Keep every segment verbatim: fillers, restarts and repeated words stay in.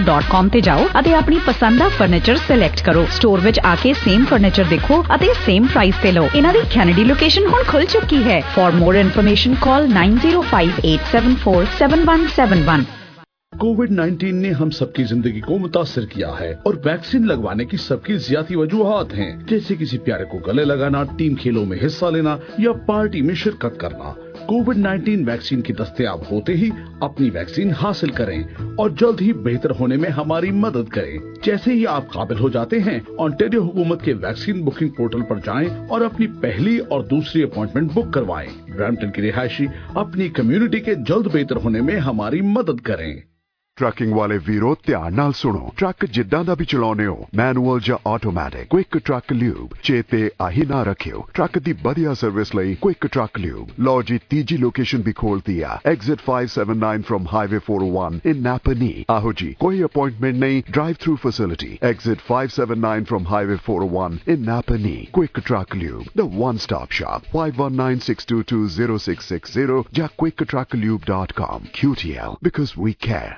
Dot com ਤੇ ਜਾਓ ਅਤੇ ਆਪਣੀ ਪਸੰਦ ਦਾ ਫਰਨੀਚਰ ਸਿਲੈਕਟ ਕਰੋ। ਸਟੋਰ ਵਿੱਚ ਆ ਕੇ ਸੇਮ ਫਰਨੀਚਰ ਦੇਖੋ ਅਤੇ ਸੇਮ ਪ੍ਰਾਈਸ ਤੇ ਲਓ। ਇਹਨਾਂ ਦੀ ਕੈਨੇਡੀ ਲੋਕੇਸ਼ਨ ਹੁਣ ਖੁੱਲ ਚੁੱਕੀ ਹੈ। For more information call nine zero five eight seven four seven one seven one. Covid nineteen ने हम सबकी जिंदगी को मुतासिर किया है और वैक्सीन लगवाने की सबकी ज्यादा वजूहात हैं, जैसे किसी प्यारे को गले लगाना, टीम खेलों में हिस्सा लेना या पार्टी में शिरकत करना। कोविड नाइन्टीन वैक्सीन की दस्तयाब होते ही अपनी वैक्सीन हासिल करें और जल्द ही बेहतर होने में हमारी मदद करें। जैसे ही आप काबिल हो जाते हैं, ओंटारियो हुकूमत के वैक्सीन बुकिंग पोर्टल पर जाएं और अपनी पहली और दूसरी अपॉइंटमेंट बुक करवाएं। ब्रैम्पटन के रिहायशी अपनी कम्युनिटी के जल्द बेहतर होने में हमारी मदद करें। ट्रकिंग वाले वीरो ध्यान नाल सुनो। ट्रक जिद्दां दा भी चलाउने हो, मैनुअल ਜਾਂ ਆਟੋਮੈਟਿਕ, क्विक ट्रक ल्यूब चेते आही ना रखियो। ट्रक दी बढ़िया सर्विस लई क्विक ट्रक ल्यूब। लो जी तीजी लोकेशन भी खोलती है, exit five seven nine from highway four O one in Napanee. आहो जी, कोई अपॉइंटमेंट नहीं, drive through facility, exit five seven nine from highway four O one in Napanee. Quick truck lube, the one stop shop, five one nine six two two zero six six zero या quick truck lube dot com। Q T L, because we care.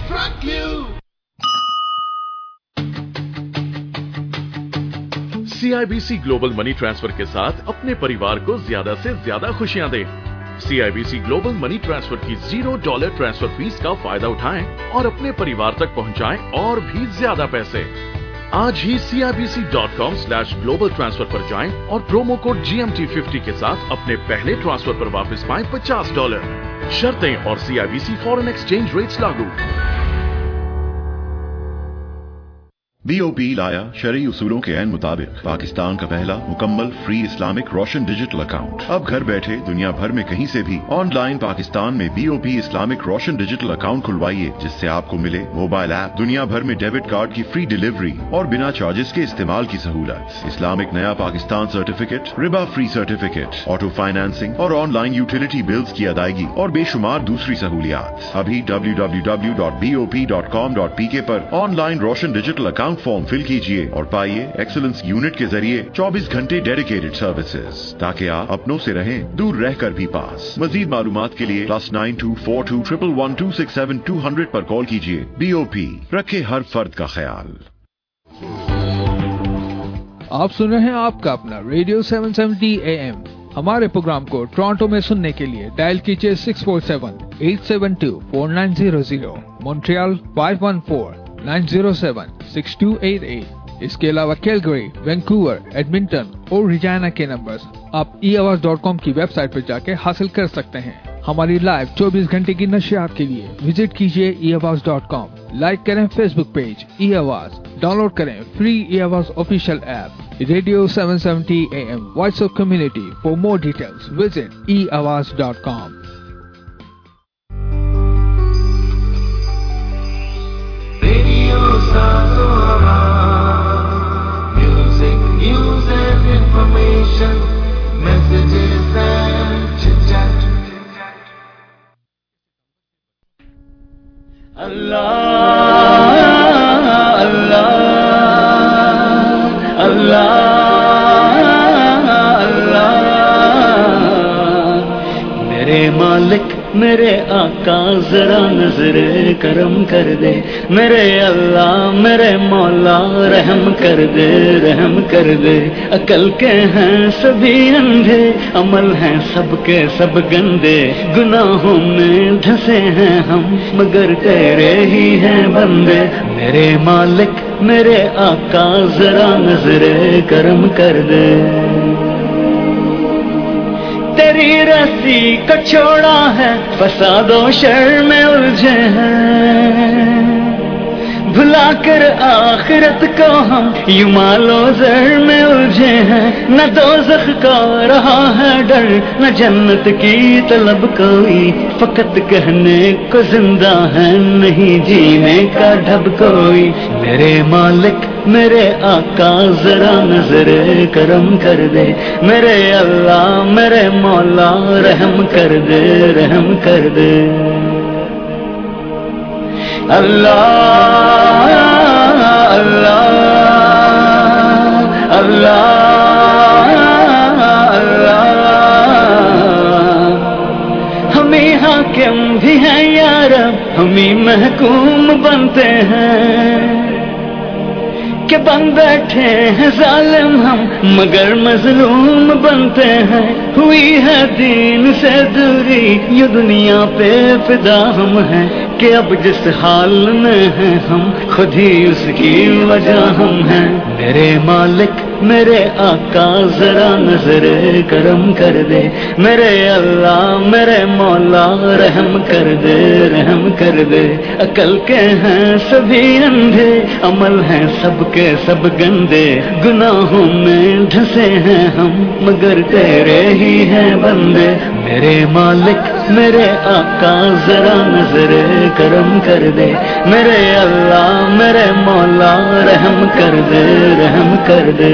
CIBC global money transfer के साथ अपने परिवार को ज्यादा से ज्यादा खुशियां दें। सीआईबीसी ग्लोबल मनी ट्रांसफर की जीरो डॉलर ट्रांसफर फीस का फायदा उठाएं और अपने परिवार तक पहुंचाएं और भी ज्यादा पैसे। आज ही C I B C dot com slash global transfer पर जाएं और promo code G M T fifty के साथ अपने पहले ट्रांसफर पर वापस पाएं पचास डॉलर। शर्तें और सीआईबीसी फॉरेन एक्सचेंज रेट्स लागू। बी ओ पी लाया शरई उसूलों के ऐन मुताबिक पाकिस्तान का पहला मुकम्मल free Islamic Roshan digital account. अब घर बैठे दुनिया भर में कहीं से भी ऑनलाइन पाकिस्तान में B O P Islamic Roshan digital account खुलवाइए, जिससे आपको मिले मोबाइल ऐप, दुनिया भर में डेबिट कार्ड की फ्री डिलीवरी और बिना चार्जेस के इस्तेमाल की सहूलत, इस्लामिक नया पाकिस्तान सर्टिफिकेट, रिबा फ्री सर्टिफिकेट, ऑटो फाइनेंसिंग और ऑनलाइन यूटिलिटी बिल्स की अदायगी और बेशुमार दूसरी सहूलियात। अभी W W W dot B O P dot com dot P K पर online Roshan digital account form fill कीजिए और पाइए एक्सीलेंस यूनिट के जरिए चौबीस घंटे डेडिकेटेड सर्विसेज, ताकि आप अपनों से रहें दूर रहकर भी पास। मजीद मालूमात के लिए plus nine two four two triple one two six seven two hundred पर कॉल कीजिए। बी ओ पी, रखे हर फर्द का ख्याल। आप सुन रहे हैं आपका अपना radio seven seventy A M. हमारे प्रोग्राम को टोरंटो में सुनने के लिए डायल कीजिए six four seven eight seven two four nine zero zero, Montreal five one four nine zero seven six two eight eight. इसके अलावा कैलगरी, वैंकूवर, एडमिंटन और रिजाना के नंबर्स आप ई आवाज डॉट कॉम की वेबसाइट पर जाके हासिल कर सकते हैं। हमारी लाइव चौबीस घंटे की नशियात के लिए विजिट कीजिए E Awaz dot com. Like करें Facebook page E Awaz, download करें free E Awaz official app radio seven seventy A M voice of community. For more details visit E Awaz dot com. Music, news and information, messages and chit-chat. Allah, Allah, Allah, Allah, mere Malik, मेरे आका जरा नजर करम कर दे, मेरे अल्लाह मेरे मौला रहम कर दे, रहम कर दे। अकल के हैं सभी अंधे, अमल हैं सबके सब गंदे, गुनाहों में धंसे हैं हम मगर तेरे ही हैं बंदे। मेरे मालिक मेरे आका जरा नजर करम कर दे। तेरी रस्सी को छोड़ा है, फसादो शर में उलझे हैं, भुला कर आखिरत को हम यूं मालो जर में उलझे हैं। न दोज़ख का रहा है डर, न जन्नत की तलब कोई, फकत कहने को जिंदा है, नहीं जीने का ढब कोई। मेरे मालिक मेरे आका जरा नजर करम कर दे, मेरे अल्लाह मेरे मौला रहम कर दे, रहम कर दे। अल्लाह अल्लाह अल्लाह अल्लाह। हम ही हाकिम भी हैं यार, हम ही महकूम बनते हैं, के बन बैठे हैं जालिम हम, मगर मजलूम बनते हैं। हुई है दीन से दूरी, ये दुनिया पे फिदा हम हैं, कि अब जिस हाल में हैं हम, खुद ही उसकी वजह हम हैं। मेरे मालिक मेरे आका जरा नजर करम कर दे, मेरे अल्लाह मेरे मौला रहम कर दे, रहम कर दे। अकल के हैं सभी अंधे, अमल हैं सबके सब गंदे, गुनाहों में धंसे हैं हम, मगर तेरे ही हैं बंदे। मेरे मालिक मेरे आका जरा नजर करम कर दे, मेरे अल्लाह मेरे मौला रहम कर दे, रहम कर दे।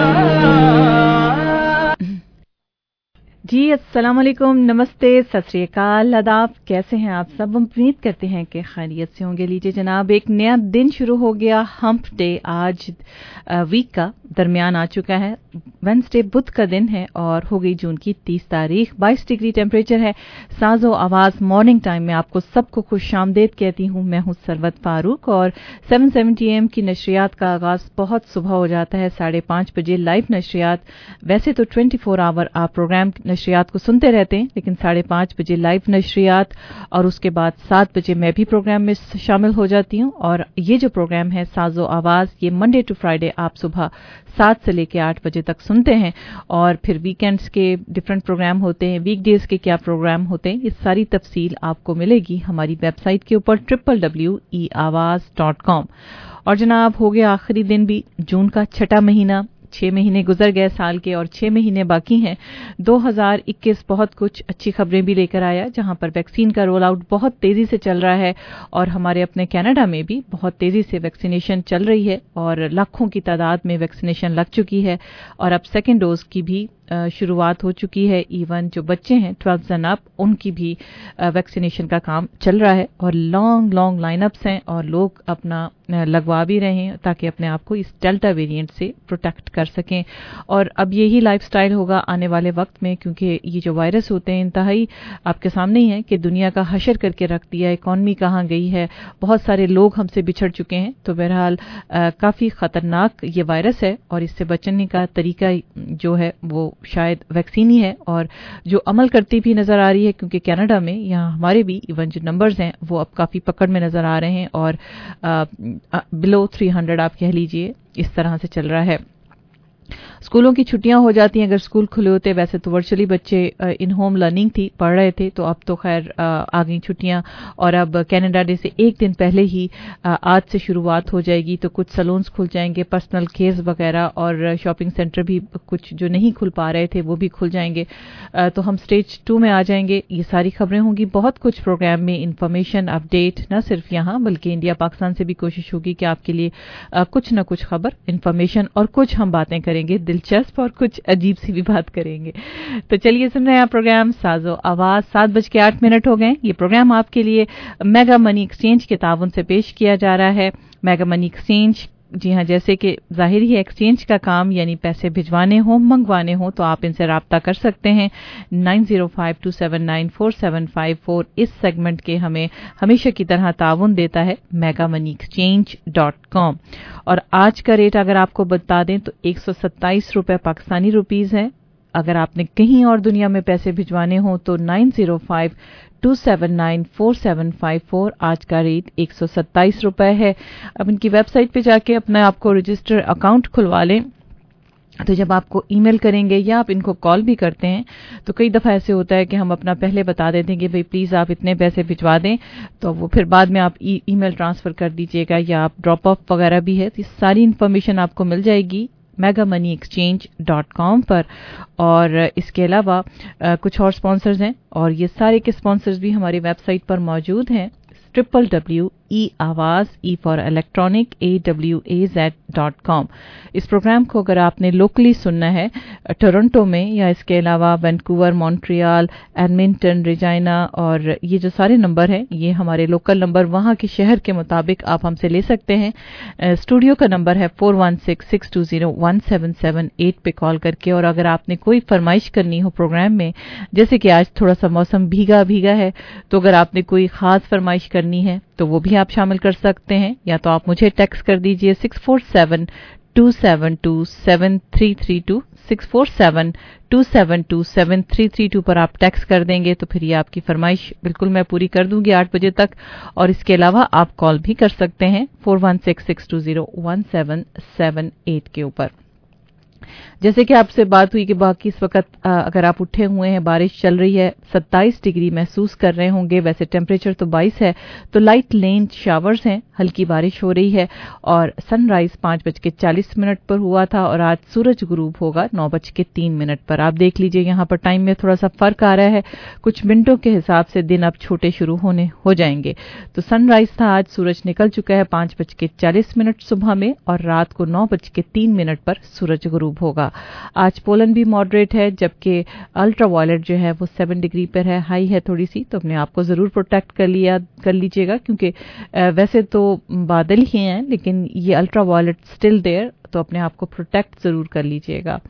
जी अस्सलाम वालेकुम, नमस्ते, सत श्री अकाल, आदाब। कैसे हैं आप सब? उम्मीद करते हैं कि खैरियत से होंगे। लीजिए जनाब, एक नया दिन शुरू हो गया, हम्प डे आज वीक का दरमियान आ चुका है। वेंसडे बुध का दिन है और हो गई जून की तीस तारीख। बाईस डिग्री टेम्परेचर है। साजो आवाज मॉर्निंग टाइम में आपको सबको खुश आमदेद कहती हूँ। मैं हूँ सरवत फारूक और सात सौ सत्तर एम की नशरियात का आगाज बहुत सुबह हो जाता है, साढ़े पांच बजे लाइव नशरियात। वैसे तो चौबीस आवर आप प्रोग्राम नशरियात को सुनते रहते हैं, लेकिन साढ़े पांच बजे लाइव नशरियात और उसके बाद सात बजे मैं भी प्रोग्राम में शामिल हो जाती हूँ। और ये जो प्रोग्राम है साजो आवाज, ये मंडे टू फ्राइडे आप सुबह सात से लेकर आठ बजे तक सुनते हैं। और फिर वीकेंड्स के डिफरेंट प्रोग्राम होते हैं, वीकडेज के क्या प्रोग्राम होते हैं, ये सारी तफसील आपको मिलेगी हमारी वेबसाइट के ऊपर triple W E Awaz dot com. और जनाब, हो गया आखिरी दिन भी जून का, छठा महीना। छह महीने गुजर गए साल के और छह महीने बाकी हैं। दो हज़ार इक्कीस बहुत कुछ अच्छी खबरें भी लेकर आया, जहां पर वैक्सीन का रोल आउट बहुत तेजी से चल रहा है और हमारे अपने कनाडा में भी बहुत तेजी से वैक्सीनेशन चल रही है और लाखों की तादाद में वैक्सीनेशन लग चुकी है। और अब सेकेंड डोज की भी शुरुआत हो चुकी है। इवन जो बच्चे हैं ट्वेल्व एंड अप, उनकी भी वैक्सीनेशन का काम चल रहा है और लॉन्ग लॉन्ग लाइनअप्स हैं और लोग अपना लगवा भी रहे हैं ताकि अपने आप को इस डेल्टा वेरिएंट से प्रोटेक्ट कर सकें। और अब यही लाइफस्टाइल होगा आने वाले वक्त में, क्योंकि ये जो वायरस होते हैं इंतहाई आपके सामने ही है कि दुनिया का हशर करके रख दिया। इकॉनमी कहाँ गई है, बहुत सारे लोग हमसे बिछड़ चुके हैं। तो बहरहाल काफ़ी ख़तरनाक ये वायरस है और इससे बचने का तरीका जो है वो शायद वैक्सीन ही है और जो अमल करती भी नजर आ रही है, क्योंकि कनाडा में यहाँ हमारे भी इवन जो नंबर्स हैं वो अब काफ़ी पकड़ में नजर आ रहे हैं और बिलो थ्री हंड्रेड आप कह लीजिए, इस तरह से चल रहा है। स्कूलों की छुट्टियां हो जाती हैं अगर स्कूल खुले होते। वैसे तो वर्चुअली बच्चे इन होम लर्निंग थी, पढ़ रहे थे, तो अब तो खैर आ गई छुट्टियां और अब कैनेडा डे से एक दिन पहले ही आज से शुरुआत हो जाएगी। तो कुछ सलून्स खुल जाएंगे, पर्सनल केयर्स वगैरह, और शॉपिंग सेंटर भी कुछ जो नहीं खुल पा रहे थे वो भी खुल जाएंगे। तो हम स्टेज टू में आ जाएंगे। ये सारी खबरें होंगी, बहुत कुछ प्रोग्राम में इंफॉर्मेशन अपडेट, न सिर्फ यहाँ बल्कि इंडिया पाकिस्तान से भी कोशिश होगी कि आपके लिए कुछ न कुछ खबर, इंफॉर्मेशन और कुछ हम बातें करेंगे दिलचस्प और कुछ अजीब सी भी बात करेंगे। तो चलिए सुन रहे हैं आप प्रोग्राम साजो आवाज। सात बज के आठ मिनट हो गए। ये प्रोग्राम आपके लिए मेगा मनी एक्सचेंज के ताउन से पेश किया जा रहा है। मेगा मनी एक्सचेंज, जी हाँ, जैसे कि जाहिर ही एक्सचेंज का काम यानी पैसे भिजवाने हो, मंगवाने हो, तो आप इनसे राब्ता कर सकते हैं। Nine zero five two seven nine four seven five four इस सेगमेंट के हमें हमेशा की तरह ताउन देता है mega money exchange dot com. और आज का रेट अगर आपको बता दें तो एक सौ सत्ताईस रुपये पाकिस्तानी रुपीज़ है। अगर आपने कहीं और दुनिया में पैसे भिजवाने हो तो nine zero five two seven nine four seven five four आज का रेट एक सौ सत्ताईस रुपये है। अब इनकी वेबसाइट पे जाके अपने आपको रजिस्टर अकाउंट खुलवा लें। तो जब आपको ईमेल करेंगे या आप इनको कॉल भी करते हैं तो कई दफ़ा ऐसे होता है कि हम अपना पहले बता देते हैं कि भाई प्लीज़ आप इतने पैसे भिजवा दें, तो वो फिर बाद में आप ई, ईमेल ट्रांसफ़र कर दीजिएगा या आप ड्रॉप ऑफ वगैरह भी है। तो सारी इन्फॉर्मेशन आपको मिल जाएगी mega money exchange dot com पर। और इसके अलावा कुछ और स्पॉन्सर्स हैं और ये सारे के स्पॉन्सर्स भी हमारी वेबसाइट पर मौजूद हैं। Triple W E Awaz, E for electronic, A W A Z dot com. इस प्रोग्राम को अगर आपने लोकली सुनना है टोरंटो में या इसके अलावा वैंकूवर, मॉन्ट्रियल, एडमिंटन, रेजाइना, और ये जो सारे नंबर हैं ये हमारे लोकल नंबर, वहाँ के शहर के मुताबिक आप हमसे ले सकते हैं। स्टूडियो का नंबर है four one six six two zero one seven seven eight पे कॉल करके। और अगर आपने कोई फरमाइश करनी हो प्रोग्राम में, जैसे कि आज थोड़ा सा मौसम भीगा भीगा है, तो अगर आपने कोई खास फरमाइश करनी है तो वो भी आप शामिल कर सकते हैं, या तो आप मुझे टेक्स्ट कर दीजिए six four seven two seven two seven three three two, six four seven two seven two seven three three two पर आप टेक्स्ट कर देंगे तो फिर ये आपकी फरमाइश बिल्कुल मैं पूरी कर दूंगी आठ बजे तक। और इसके अलावा आप कॉल भी कर सकते हैं four one six six two zero one seven seven eight के ऊपर। जैसे कि आपसे बात हुई कि बाकी इस वक्त अगर आप उठे हुए हैं, बारिश चल रही है, सत्ताईस डिग्री महसूस कर रहे होंगे, वैसे टेम्परेचर तो बाईस है, तो लाइट लेन शावर्स हैं, हल्की बारिश हो रही है और सनराइज पांच बज के चालीस मिनट पर हुआ था और आज सूरज गुरूब होगा नौ बज के तीन मिनट पर। आप देख लीजिए यहाँ पर टाइम में थोड़ा सा फर्क आ रहा है, कुछ मिनटों के हिसाब से दिन अब छोटे शुरू होने हो जाएंगे। तो सनराइज था आज, सूरज निकल चुका है पांच बज के चालीस मिनट सुबह में और रात को नौ बज के तीन मिनट पर सूरज गुरूब होगा। आज पोलन भी मॉडरेट है, जबकि अल्ट्रा वायलेट जो है वो सेवन डिग्री पर है, हाई है थोड़ी सी, तो अपने आप को जरूर प्रोटेक्ट कर लिया कर लीजिएगा क्योंकि वैसे तो बादल ही हैं लेकिन ये अल्ट्रा वायलेट स्टिल देयर, तो अपने आप को प्रोटेक्ट जरूर कर लीजिएगा।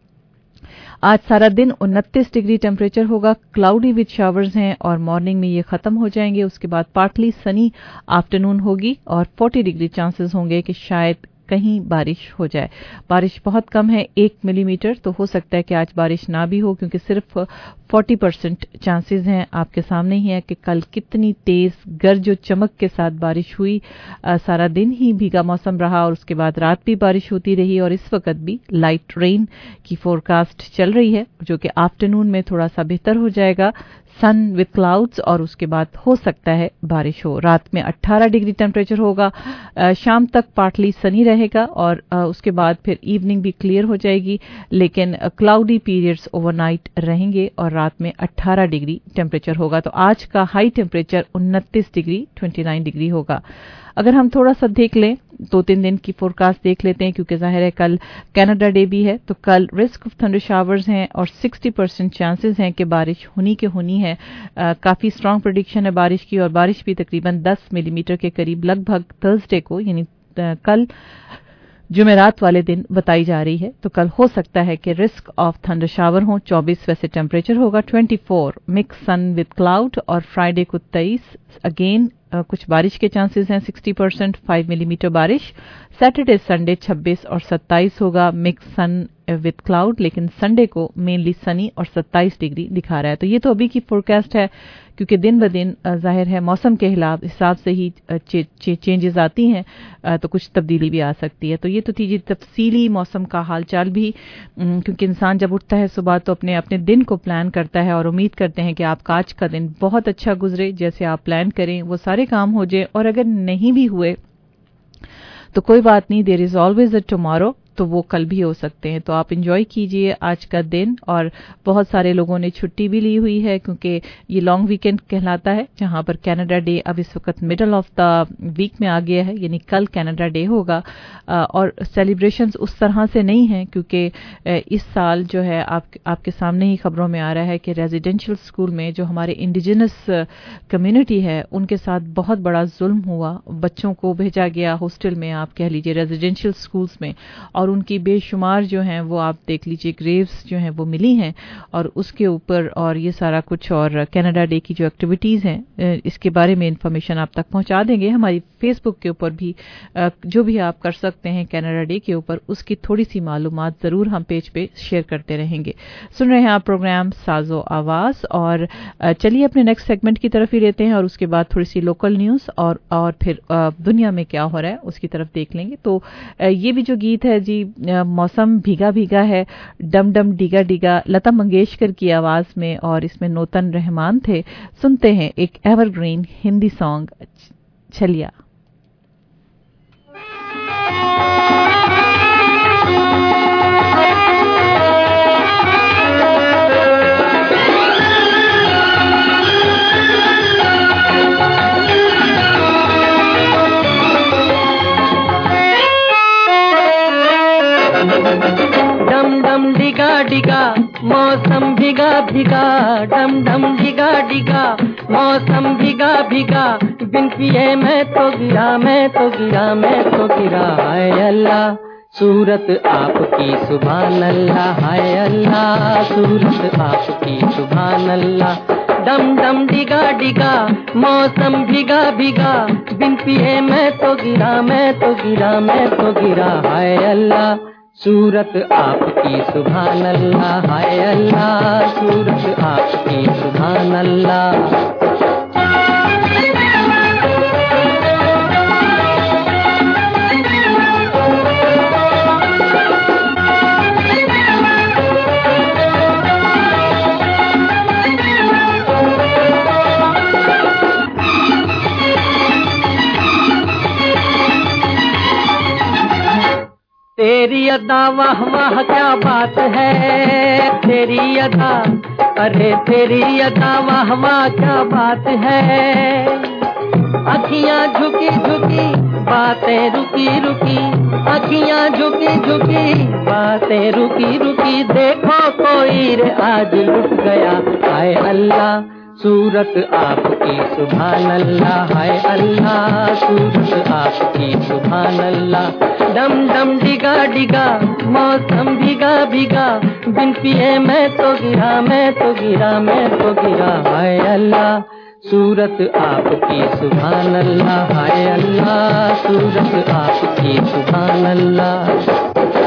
आज सारा दिन उनतीस डिग्री टेम्परेचर होगा, क्लाउडी विद शावर्स हैं और मॉर्निंग में ये खत्म हो जाएंगे। उसके बाद पार्टली सनी आफ्टरनून होगी और चालीस डिग्री चांसेस होंगे कि शायद कहीं बारिश हो जाए। बारिश बहुत कम है, एक मिलीमीटर, तो हो सकता है कि आज बारिश ना भी हो क्योंकि सिर्फ चालीस परसेंट चांसेस हैं। आपके सामने ही है कि कल कितनी तेज गरज और चमक के साथ बारिश हुई, आ, सारा दिन ही भीगा मौसम रहा और उसके बाद रात भी बारिश होती रही और इस वक्त भी लाइट रेन की फोरकास्ट चल रही है जो कि आफ्टरनून में थोड़ा सा बेहतर हो जाएगा, सन विद क्लाउड्स, और उसके बाद हो सकता है बारिश हो। रात में अठारह डिग्री टेम्परेचर होगा, शाम तक पार्टली सनी रहेगा और उसके बाद फिर इवनिंग भी क्लियर हो जाएगी, लेकिन क्लाउडी पीरियड्स ओवरनाइट रहेंगे और रात में अठारह डिग्री टेम्परेचर होगा। तो आज का हाई टेम्परेचर उनतीस डिग्री उनतीस डिग्री होगा। अगर हम थोड़ा सा देख लें, दो तीन दिन की फोरकास्ट देख लेते हैं क्योंकि जाहिर है कल कनाडा डे भी है, तो कल रिस्क ऑफ थंडर शावर्स हैं और साठ परसेंट चांसेस हैं कि बारिश होनी के होनी है। आ, काफी स्ट्रांग प्रेडिक्शन है बारिश की और बारिश भी तकरीबन दस मिलीमीटर के करीब लगभग थर्सडे को यानी कल जुमेरात वाले दिन बताई जा रही है। तो कल हो सकता है कि रिस्क ऑफ थंडर शावर हो। चौबीस वैसे टेम्परेचर होगा, चौबीस मिक्स सन विद क्लाउड और फ्राइडे को तेईस अगेन कुछ बारिश के चांसेस हैं, साठ परसेंट, पाँच मिलीमीटर बारिश। सैटरडे संडे छब्बीस और सत्ताईस होगा, मिक्स सन विद क्लाउड, लेकिन संडे को मेनली सनी और सत्ताईस डिग्री दिखा रहा है। तो ये तो अभी की फोरकास्ट है क्योंकि दिन ब दिन जाहिर है मौसम के हिसाब से ही चे, चे, चेंजेस आती हैं, तो कुछ तब्दीली भी आ सकती है। तो ये तो थी जी तफसीली मौसम का हालचाल भी, क्योंकि इंसान जब उठता है सुबह तो अपने अपने दिन को प्लान करता है और उम्मीद करते हैं कि आपका आज का दिन बहुत अच्छा गुजरे, जैसे आप प्लान करें वो सारे काम हो जाए, और अगर नहीं भी हुए तो कोई बात नहीं, there is always a tomorrow, तो वो कल भी हो सकते हैं। तो आप एंजॉय कीजिए आज का दिन, और बहुत सारे लोगों ने छुट्टी भी ली हुई है क्योंकि ये लॉन्ग वीकेंड कहलाता है, जहां पर कनाडा डे अब इस वक्त मिडल ऑफ द वीक में आ गया है, यानी कल कनाडा डे होगा। और सेलिब्रेशंस उस तरह से नहीं हैं क्योंकि इस साल जो है आप, आपके सामने ही खबरों में आ रहा है कि रेजिडेंशियल स्कूल में जो हमारे इंडिजिनस कम्युनिटी है उनके साथ बहुत बड़ा जुल्म हुआ। बच्चों को भेजा गया हॉस्टल में, आप कह लीजिए रेजिडेंशियल स्कूल्स में, और उनकी बेशुमार जो हैं वो आप देख लीजिए ग्रेव्स जो हैं वो मिली हैं, और उसके ऊपर और ये सारा कुछ और कनाडा डे की जो एक्टिविटीज़ हैं इसके बारे में इंफॉर्मेशन आप तक पहुंचा देंगे। हमारी फेसबुक के ऊपर भी जो भी आप कर सकते हैं कनाडा डे के ऊपर, उसकी थोड़ी सी मालूमात ज़रूर हम पेज पे शेयर करते रहेंगे। सुन रहे हैं आप प्रोग्राम साजो आवाज़, और चलिए अपने नेक्स्ट सेगमेंट की तरफ ही लेते हैं और उसके बाद थोड़ी सी लोकल न्यूज़ और और फिर दुनिया में क्या हो रहा है उसकी तरफ देख लेंगे। तो ये भी जो गीत है जी, मौसम भीगा भीगा है, डम डम डिगा डिगा, लता मंगेशकर की आवाज में, और इसमें नूतन रहमान थे। सुनते हैं एक एवरग्रीन हिंदी सॉन्ग, छलिया। डम डम डिगा डिगा मौसम भीगा भीगा, डम डम डिगा डिगा मौसम भीगा भीगा, बिन पिए मैं तो गिरा मैं तो गिरा मैं तो गिरा। हाय अल्लाह सूरत आपकी सुभान अल्लाह, हाय अल्लाह सूरत आपकी सुभान अल्लाह। डम डम डिगा डिगा मौसम भिगा भिगा बिन पिए मैं तो गिरा मैं तो गिरा मैं तो गिरा हाय अल्लाह सूरत आपकी सुभान अल्लाह हाय अल्लाह सूरत आपकी सुभान अल्लाह तेरी अदा वाह वाह क्या बात है तेरी अदा अरे तेरी अदा वाह वाह क्या बात है अखियां झुकी झुकी बातें रुकी रुकी अखियां झुकी झुकी बातें रुकी रुकी देखो कोई रे आज लुट गया हाय अल्लाह सूरत आपकी सुभान अल्लाह हाय अल्लाह सूरत आपकी सुभान अल्लाह डम डम डिगा डिगा मौसम भिगा भिगा बिन पिए मैं तो गिरा मैं तो गिरा मैं तो गिरा हाय अल्लाह सूरत आपकी सुभान अल्लाह हाय अल्लाह सूरत आपकी सुभान अल्लाह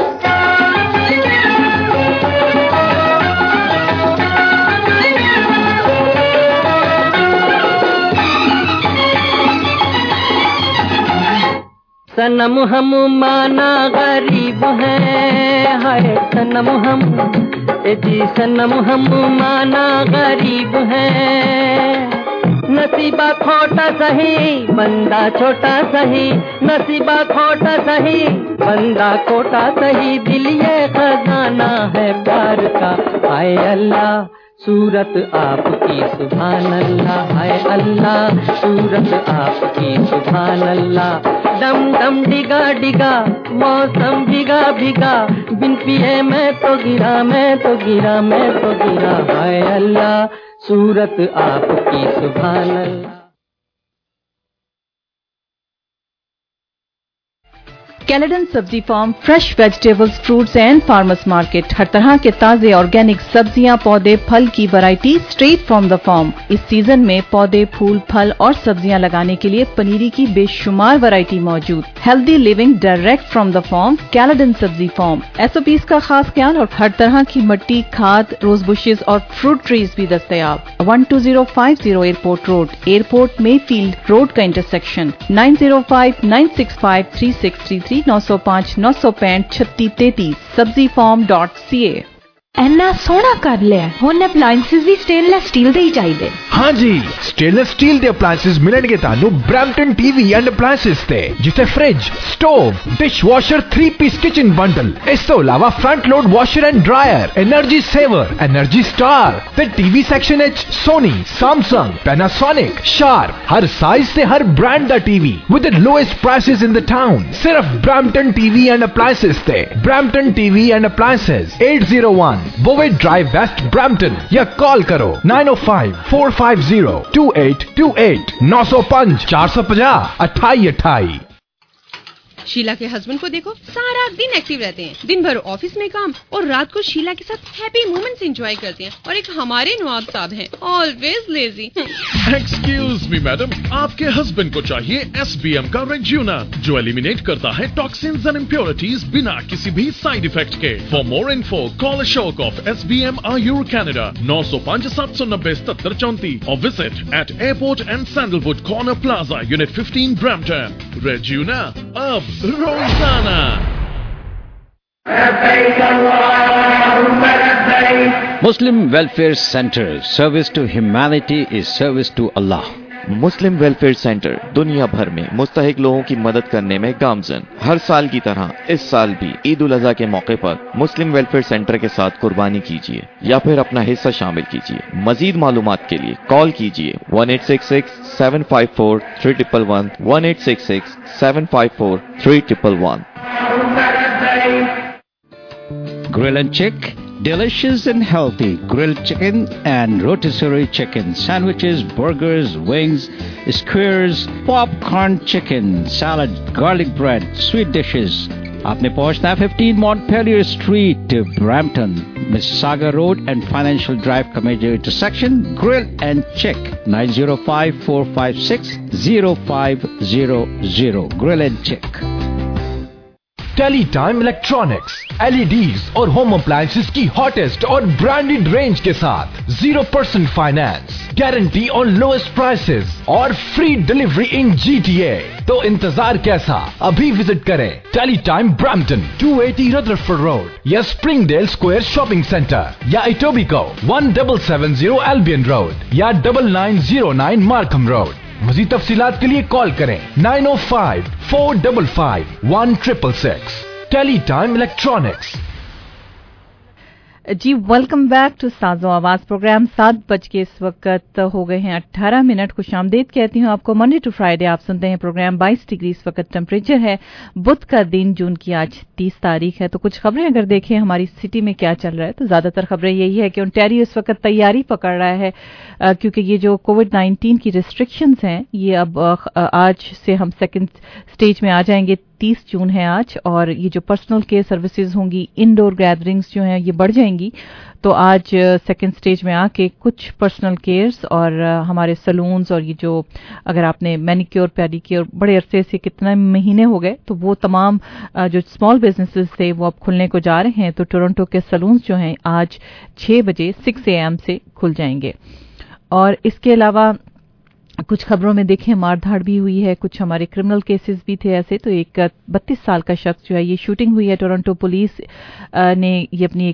सनम हम माना गरीब हैं हाय सनम हम ए जी सनम हम माना गरीब हैं नसीबा खोटा सही बंदा छोटा सही नसीबा खोटा सही बंदा खोटा सही दिल ये खजाना है प्यार का हाय अल्लाह सूरत आपकी सुभान अल्लाह हाय अल्लाह सूरत आपकी सुभान अल्लाह डम डम डिगा डिगा मौसम भिगा भिगा बिन पिए मैं तो गिरा मैं तो गिरा मैं तो गिरा हाय अल्लाह सूरत आपकी सुभान Allah Caledon Sabzi farm fresh vegetables fruits and farmers market हर तरह के ताजे ऑर्गेनिक सब्जियां पौधे फल की variety straight from the farm. इस सीजन में पौधे फूल फल और सब्जियां लगाने के लिए पनीरी की बेशुमार वैरायटी मौजूद। Healthy living direct from the farm Caledon Sabzi farm. SOPs का खास ख्याल और हर तरह की मट्टी खाद रोज बुशेज और फ्रूट ट्रीज भी दस्तयाब। One two zero five zero airport road airport Mayfield road का intersection nine zero five nine six five three six three three नौ सौ पाँच नौ सौ पैंठ छत्तीस तैतीस सब्जी फार्म डॉट सी ए। एना सोना कर लिया हुन अप्लायंसेस भी स्टेनलेस स्टील दे ही चाहिए। हाँ जी स्टेनलेस स्टील दे अप्लायंसेस मिलणगे तानू ब्रैम्पटन टीवी एंड अप्लायंसेस ते जिथे fridge stove dishwasher three piece kitchen bundle इस तो अलावा front load washer and dryer energy saver energy star ते टीवी सेक्शन एच सोनी सैमसंग पैनासोनिक शार्प हर साइज से हर ब्रांड दा TV with the lowest prices in the town सिर्फ ब्रैम्पटन टीवी एंड अप्लायंसेस ते Brampton TV and appliances eight zero one Bovaird drive west Brampton या call करो nine O five four five zero two eight two eight नौ सौ पाँच चार सौ पचास अट्ठाई अट्ठाई। शीला के हस्बैंड को देखो सारा दिन एक्टिव रहते हैं, दिन भर ऑफिस में काम और रात को शीला के साथ हैप्पी मोमेंट्स एंजॉय करते हैं। और एक हमारे नवाब साहब हैं always lazy. Excuse me madam, आपके हस्बैंड को चाहिए एस बी एम का रेज्यूना जो एलिमिनेट करता है टॉक्सिन्स एंड इम्प्योरिटीज बिना किसी भी साइड इफेक्ट के। For more info call Ashok of S B M Ayur Canada नौ सौ पाँच सात सौ नब्बे सत्तर चौंतीस और visit at airport and sandalwood corner plaza unit fifteen Brampton. रेज्यूना अब रोजाना। Muslim Welfare Center, service to humanity is service to Allah. Muslim welfare centre दुनिया भर में मुस्तहिक लोगों की मदद करने में गामजन। हर साल की तरह इस साल भी ईद उल अज़हा के मौके पर मुस्लिम वेलफेयर सेंटर के साथ कुर्बानी कीजिए या फिर अपना हिस्सा शामिल कीजिए। मजीद मालूमात के लिए कॉल कीजिए one eight six six seven five four three triple one one eight six six seven five four three triple one. Grill and Chick, delicious and healthy grilled chicken and rotisserie chicken, sandwiches, burgers, wings, skewers, popcorn chicken, salad, garlic bread, sweet dishes. आपने पहुंचना है fifteen Montpelier Street, Brampton, Mississauga Road and Financial Drive, Comejo intersection. Grill and Chick, nine zero five, four five six, zero five zero zero. Grill and Chick. Teletime electronics, LEDs और home appliances की hottest और branded range के साथ zero percent finance, guarantee on lowest prices और free delivery in GTA. तो इंतजार कैसा, अभी विजिट करें Teletime Brampton, two eighty Rutherford road या स्प्रिंगडेल स्क्वायर शॉपिंग सेंटर या Etobicoke, one seven seven zero Albion road या double nine zero nine Markham road. मज़ीद तफसीलात के लिए कॉल करें nine O five, four five five, one six six. Teletime electronics. जी welcome back to साजो आवाज प्रोग्राम। सात बज के इस वक्त हो गए हैं अट्ठारह मिनट। खुशामदीद कहती हूँ आपको। मंडे टू फ्राइडे आप सुनते हैं प्रोग्राम। बाईस डिग्री इस वक्त टेम्परेचर है। बुध का दिन, जून की आज तीस तारीख है। तो कुछ खबरें अगर देखें हमारी सिटी में क्या चल रहा है, तो ज्यादातर खबरें यही है कि ओंटारियो इस वक्त तैयारी पकड़ रहा है, आ, क्योंकि ये जो कोविड नाइन्टीन की रिस्ट्रिक्शंस हैं ये अब आ, आज से हम सेकेंड स्टेज में आ जाएंगे। तीस जून है आज, और ये जो पर्सनल केयर सर्विसेज होंगी, इंडोर गैदरिंग्स जो हैं ये बढ़ जाएंगी। तो आज सेकंड स्टेज में आके कुछ पर्सनल केयर्स और हमारे सलून्स और ये जो अगर आपने मैनिक्योर पेडिक्योर बड़े अरसे से कितने महीने हो गए, तो वो तमाम जो स्मॉल बिजनेसेस थे वो अब खुलने को जा रहे हैं। तो टोरंटो के सलून्स जो हैं आज छह बजे सिक्स ए एम से खुल जाएंगे। और इसके अलावा कुछ खबरों में देखें मारधाड़ भी हुई है, कुछ हमारे क्रिमिनल केसेस भी थे ऐसे। तो एक बत्तीस साल का शख्स जो है, ये शूटिंग हुई है। टोरंटो पुलिस ने ये अपनी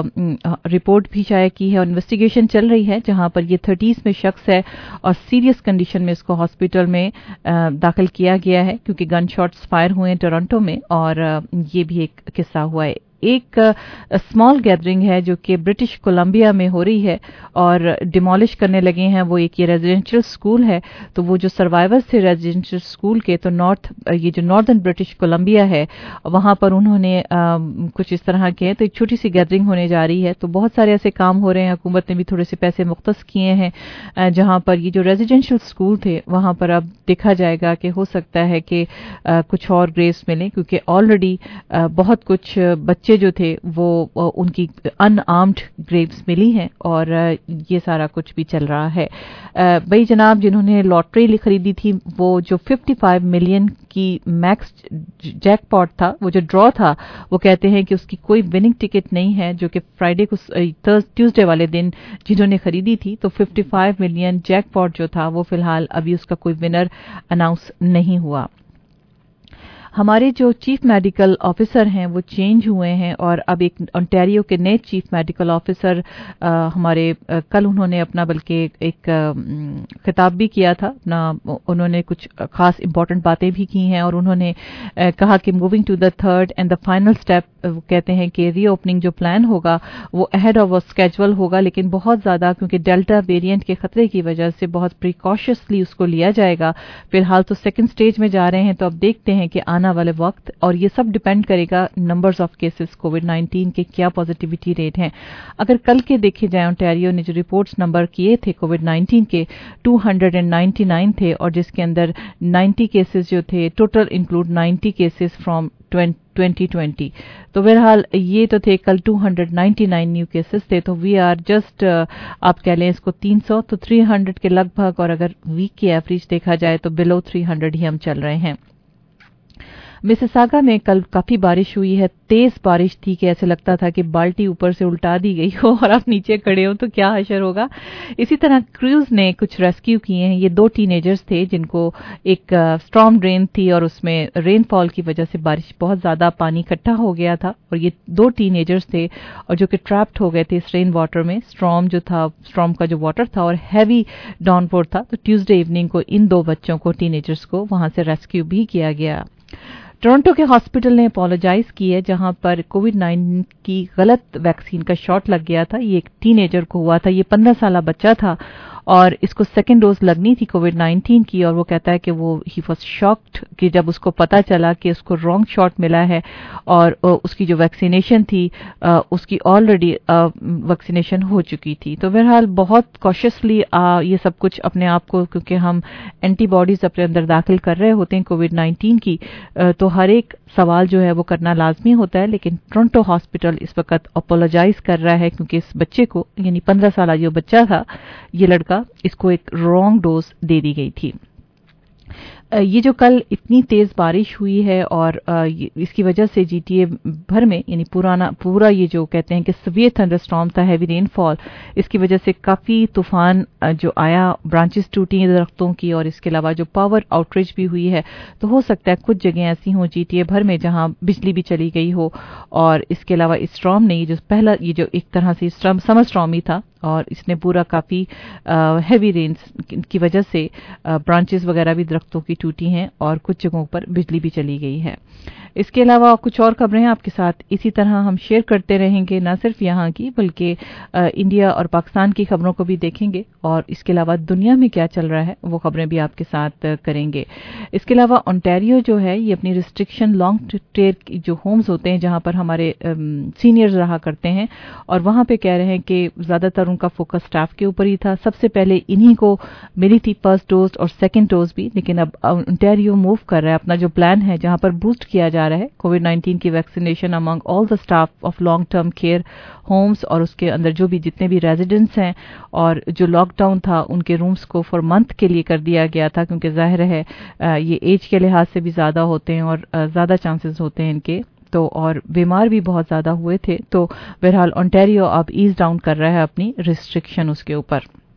एक रिपोर्ट भी शाया की है और इन्वेस्टिगेशन चल रही है, जहां पर ये थर्टीज में शख्स है और सीरियस कंडीशन में इसको हॉस्पिटल में दाखिल किया गया है, क्योंकि गन शॉट्स फायर हुए हैं टोरंटो में। और ये भी एक किस्सा हुआ है। एक स्मॉल गैदरिंग है जो कि ब्रिटिश कोलंबिया में हो रही है और डिमोलिश करने लगे हैं। वो एक ये रेजिडेंशियल स्कूल है। तो वो जो सर्वाइवर्स थे रेजिडेंशियल स्कूल के, तो नॉर्थ ये जो नॉर्दर्न ब्रिटिश कोलंबिया है वहां पर उन्होंने आ, कुछ इस तरह के, तो एक छोटी सी गैदरिंग होने जा रही है। तो बहुत सारे ऐसे काम हो रहे हैं। हुकूमत ने भी थोड़े से पैसे मुख्तस किए हैं, जहां पर ये जो रेजिडेंशियल स्कूल थे वहां पर अब देखा जाएगा कि हो सकता है कि आ, कुछ और ग्रेस मिलें, क्योंकि ऑलरेडी बहुत कुछ बच्चे जो थे वो उनकी अनआर्म्ड ग्रेव्स मिली हैं और ये सारा कुछ भी चल रहा है। भाई जनाब, जिन्होंने लॉटरी खरीदी थी, वो जो पचपन मिलियन की मैक्स जैकपॉट था, वो जो ड्रॉ था, वो कहते हैं कि उसकी कोई विनिंग टिकट नहीं है, जो कि फ्राइडे को ट्यूसडे वाले दिन जिन्होंने खरीदी थी। तो पचपन मिलियन जैकपॉट जो था वो फिलहाल अभी उसका कोई विनर अनाउंस नहीं हुआ। हमारे जो चीफ मेडिकल ऑफिसर हैं वो चेंज हुए हैं और अब एक ओंटारियो के नए चीफ मेडिकल ऑफिसर आ, हमारे आ, कल उन्होंने अपना बल्कि एक खिताब भी किया था अपना। उन्होंने कुछ खास इंपॉर्टेंट बातें भी की हैं और उन्होंने आ, कहा कि moving to the third and the final step, वो कहते हैं कि रीओपनिंग जो प्लान होगा वो अहेड ऑफ स्केजुअल होगा, लेकिन बहुत ज़्यादा क्योंकि डेल्टा वेरिएंट के खतरे की वजह से बहुत प्रिकॉशियसली उसको लिया जाएगा। फिलहाल तो सेकेंड स्टेज में जा रहे हैं। तो अब देखते हैं कि आने वाले वक्त, और ये सब डिपेंड करेगा numbers of cases COVID nineteen के, क्या पॉजिटिविटी रेट हैं। अगर कल के देखे जाए ओंटारियो ने जो रिपोर्ट्स नंबर किए थे कोविड नाइन्टीन के दो सौ निन्यानवे थे, और जिसके अंदर नब्बे केसेस जो थे, टोटल इंक्लूड नब्बे केसेस फ्रॉम ट्वेंटी ट्वेंटी। तो बहरहाल ये तो थे कल दो सौ निन्यानवे न्यू केसेस थे। तो वी आर जस्ट आप कह लें इसको तीन सौ, तो तीन सौ के लगभग, और अगर वीक की एवरेज देखा जाए तो बिलो तीन सौ ही हम चल रहे हैं। मिसिसागा में कल काफी बारिश हुई है। तेज बारिश थी कि ऐसे लगता था कि बाल्टी ऊपर से उल्टा दी गई हो और आप नीचे खड़े हो तो क्या हशर होगा। इसी तरह क्रूज ने कुछ रेस्क्यू किए हैं। ये दो टीनेजर्स थे जिनको एक स्टॉर्म ड्रेन थी और उसमें रेनफॉल की वजह से बारिश बहुत ज्यादा पानी इकट्ठा हो गया था, और ये दो टीनेजर्स थे और जो कि ट्रैप्ड हो गए थे इस रेन वाटर में। स्टॉर्म जो था, स्टॉर्म का जो वाटर था और हैवी डाउनपोर था। तो ट्यूसडे इवनिंग को इन दो बच्चों को, टीनेजर्स को, वहां से रेस्क्यू भी किया गया। टोरंटो के हॉस्पिटल ने अपोलोजाइज की है, जहां पर कोविड नाइन्टीन की गलत वैक्सीन का शॉट लग गया था। ये एक टीनेजर को हुआ था। ये पंद्रह साल बच्चा था और इसको सेकेंड डोज लगनी थी कोविड नाइन्टीन की, और वो कहता है कि वो ही वॉज शॉक्ड कि जब उसको पता चला कि उसको रॉन्ग शॉट मिला है और उसकी जो वैक्सीनेशन थी उसकी ऑलरेडी वैक्सीनेशन हो चुकी थी। तो बहरहाल बहुत कॉशियसली ये सब कुछ अपने आप को, क्योंकि हम एंटीबॉडीज अपने अंदर दाखिल कर रहे होते हैं कोविड नाइन्टीन की, तो हर एक सवाल जो है वो करना लाजमी होता है। लेकिन टोरंटो हॉस्पिटल इस वक्त अपोलोजाइज कर रहा है क्योंकि इस बच्चे को, यानी पंद्रह साल जो बच्चा था, ये लड़का, इसको एक रॉन्ग डोज दे दी गई थी। ये जो कल इतनी तेज बारिश हुई है और इसकी वजह से जीटीए भर में, यानी पुराना पूरा ये जो कहते हैं कि सीवियर थंडरस्टॉर्म था, हैवी रेनफॉल, इसकी वजह से काफ़ी तूफान जो आया, ब्रांचेस टूटी दरख्तों की, और इसके अलावा जो पावर आउटरीच भी हुई है। तो हो सकता है कुछ जगह ऐसी हों जीटीए भर में जहां बिजली भी चली गई हो, और इसके अलावा इस स्टॉर्म ने, ये जो पहला ये जो एक तरह से समर स्टॉर्म ही था, और इसने पूरा काफ़ी हैवी रेन्स की वजह से ब्रांचेस वगैरह भी दरख्तों की टूटी हैं और कुछ जगहों पर बिजली भी चली गई है। इसके अलावा कुछ और खबरें आपके साथ इसी तरह हम शेयर करते रहेंगे, ना सिर्फ यहाँ की बल्कि इंडिया और पाकिस्तान की खबरों को भी देखेंगे, और इसके अलावा दुनिया में क्या चल रहा है वो खबरें भी आपके साथ करेंगे। इसके अलावा ओंटारियो जो है ये अपनी रिस्ट्रिक्शन लॉन्ग टेयर जो होम्स होते हैं जहाँ पर हमारे सीनियर्स रहा करते हैं, और वहाँ पे कह रहे हैं कि ज़्यादातर उनका फोकस स्टाफ के ऊपर ही था। सबसे पहले इन्हीं को मिली थी फर्स्ट डोज और सेकेंड डोज भी, लेकिन अब ओंटारियो मूव कर रहा है, अपना जो प्लान है जहाँ पर बूस्ट किया जा रहा है कोविड नाइन्टीन की vaccination among all the staff of long term care homes, और उसके अंदर जो भी जितने भी रेजिडेंट्स हैं, और जो लॉकडाउन था उनके रूम्स को फॉर मंथ के लिए कर दिया गया था, क्योंकि जाहिर है ये एज के लिहाज से भी ज़्यादा होते हैं और ज़्यादा चांसेस होते हैं इनके, तो और बीमार भी बहुत ज़्यादा हुए थे। तो बहरहाल ओंटारियो अब ईज डाउन कर रहा है अपनी रिस्ट्रिक्शन उसके ऊपर।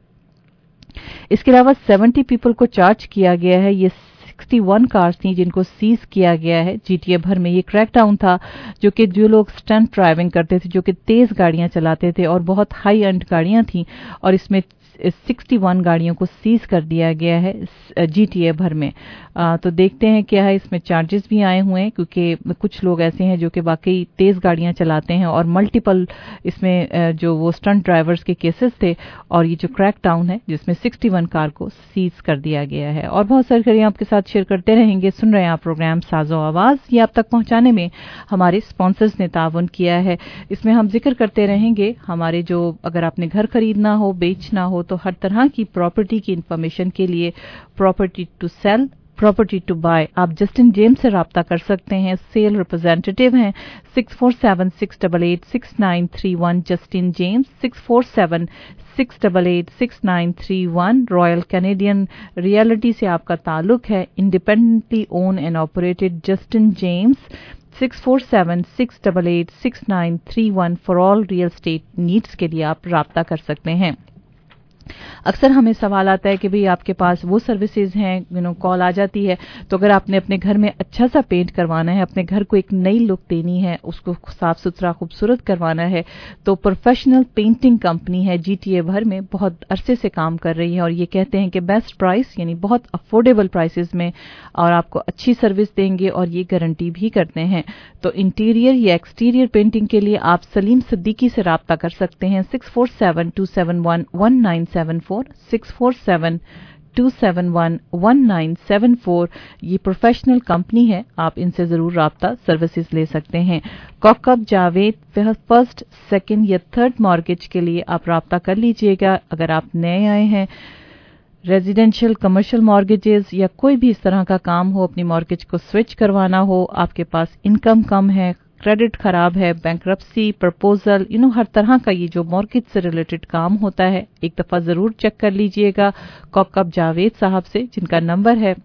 इसके अलावा सत्तर पीपल को चार्ज किया गया है। ये इकसठ कार्स थी जिनको सीज किया गया है जीटीए भर में। ये क्रैकडाउन था जो कि जो लोग स्टंट ड्राइविंग करते थे, जो कि तेज गाड़ियां चलाते थे और बहुत हाई एंड गाड़ियां थी, और इसमें इकसठ गाड़ियों को सीज कर दिया गया है जीटीए भर में। आ, तो देखते हैं क्या है, इसमें चार्जेस भी आए हुए हैं क्योंकि कुछ लोग ऐसे हैं जो कि वाकई तेज गाड़ियां चलाते हैं, और मल्टीपल इसमें जो वो स्टंट ड्राइवर्स के केसेस थे, और ये जो क्रैकडाउन है जिसमें इकसठ कार को सीज कर दिया गया है। और बहुत सारी खबरें आपके साथ शेयर करते रहेंगे। सुन रहे हैं आप प्रोग्राम साजो आवाज, ये आप तक पहुंचाने में हमारे स्पॉन्सर्स ने ताउन किया है। इसमें हम जिक्र करते रहेंगे हमारे जो, अगर आपने घर खरीदना हो, बेचना हो, तो हर तरह की प्रॉपर्टी की इंफॉर्मेशन के लिए, property to sell, property to buy, आप जस्टिन जेम्स से राब्ता कर सकते हैं। सेल रिप्रेजेंटेटिव हैं six four seven six eight eight six nine three one, Justin James six four seven six eight eight six nine three one. Royal Canadian realty से आपका ताल्लुक है, independently own and operated Justin James six four seven six eight eight six nine three one. For all real estate needs के लिए आप राब्ता कर सकते हैं। अक्सर हमें सवाल आता है कि भाई आपके पास वो सर्विसेज हैं, यू नो कॉल आ जाती है, तो अगर आपने अपने घर में अच्छा सा पेंट करवाना है, अपने घर को एक नई लुक देनी है, उसको साफ सुथरा खूबसूरत करवाना है, तो प्रोफेशनल पेंटिंग कंपनी है जीटीए भर में, बहुत अरसे से काम कर रही है, और ये कहते हैं कि बेस्ट प्राइस, यानी बहुत अफोर्डेबल प्राइसेस में, और आपको अच्छी सर्विस देंगे, और ये गारंटी भी करते हैं। तो इंटीरियर या एक्सटीरियर पेंटिंग के लिए आप सलीम सिद्दीकी से राब्ता कर सकते हैं six four seven two seven one one nine seven four, six four seven two seven one one nine seven four. ये प्रोफेशनल कंपनी है, आप इनसे जरूर राब्ता सर्विसेज ले सकते हैं। कॉकअप जावेद फर्स्ट, सेकंड या थर्ड मॉर्गेज के लिए आप राब्ता कर लीजिएगा। अगर आप नए आए हैं, रेजिडेंशियल कमर्शियल मॉर्गेजेस या कोई भी इस तरह का काम हो, अपनी मॉर्गेज को स्विच करवाना हो, आपके पास इनकम कम है, क्रेडिट खराब है, बैंकरप्सी, प्रपोजल, यू नो हर तरह का ये जो मॉर्गेज से रिलेटेड काम होता है, एक दफा जरूर चेक कर लीजिएगा कॉकअप जावेद साहब से, जिनका नंबर है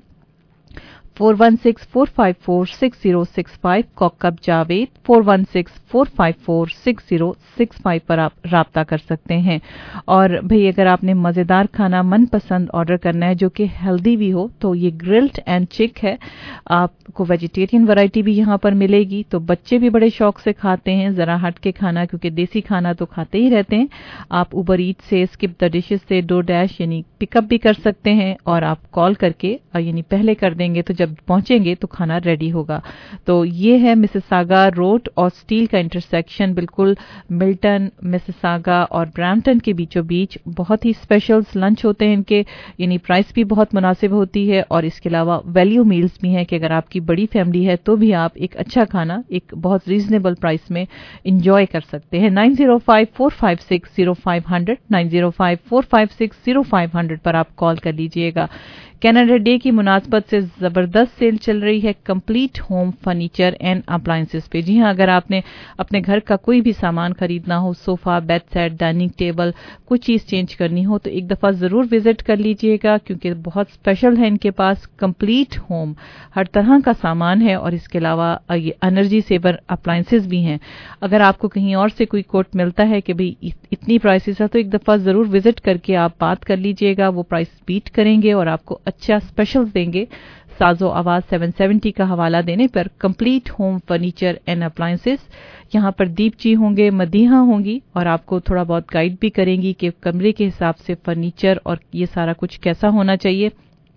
four one six four five four six zero six five. Kaukab Javed four one six four five four six zero six five पर आप राब्ता कर सकते हैं। और भाई अगर आपने मज़ेदार खाना मनपसंद ऑर्डर करना है जो कि हेल्दी भी हो, तो ये ग्रिल्ड एंड चिक है। आपको वेजिटेरियन वैरायटी भी यहाँ पर मिलेगी, तो बच्चे भी बड़े शौक से खाते हैं ज़रा हट के खाना, क्योंकि देसी खाना तो खाते ही रहते हैं। आप उबर ईट से, स्किप द डिशेस से, डो डैश यानी पिकअप भी कर सकते हैं, और आप कॉल करके यानी पहले कर देंगे तो जब पहुंचेंगे तो खाना रेडी होगा। तो ये है मिसिसागा रोड और स्टील का इंटरसेक्शन, बिल्कुल मिल्टन, मिसिसागा और ब्रैम्पटन के बीचों बीच। बहुत ही स्पेशल लंच होते हैं इनके, यानी प्राइस भी बहुत मुनासिब होती है और इसके अलावा वैल्यू मील्स भी हैं कि अगर आपकी बड़ी फैमिली है तो भी आप एक अच्छा खाना एक बहुत रीजनेबल प्राइस में इंजॉय कर सकते हैं। Nine zero five four five six zero five hundred nine zero five four five six zero five hundred पर आप कॉल कर लीजिएगा। कैनेडा डे की मुनासबत से जबरदस्त सेल चल रही है complete home furniture and appliances पे। जी हाँ, अगर आपने अपने घर का कोई भी सामान खरीदना हो, sofa, bed set, dining table, कुछ चीज चेंज करनी हो तो एक दफा जरूर विजिट कर लीजिएगा, क्योंकि बहुत स्पेशल है इनके पास। कंप्लीट होम हर तरह का सामान है और इसके अलावा ये एनर्जी सेवर अप्लायंसेस भी हैं। अगर आपको कहीं और से कोई कोट मिलता है कि भाई इतनी प्राइसेस है तो एक दफा जरूर विजिट करके आप बात कर लीजिएगा, वो प्राइस बीट करेंगे और आपको अच्छा स्पेशल्स देंगे। साजो आवाज सेवन सेवेंटी का हवाला देने पर complete home furniture and appliances, यहाँ पर दीप जी होंगे, मदीहा होंगी और आपको थोड़ा बहुत गाइड भी करेंगी कि कमरे के हिसाब से फर्नीचर और ये सारा कुछ कैसा होना चाहिए।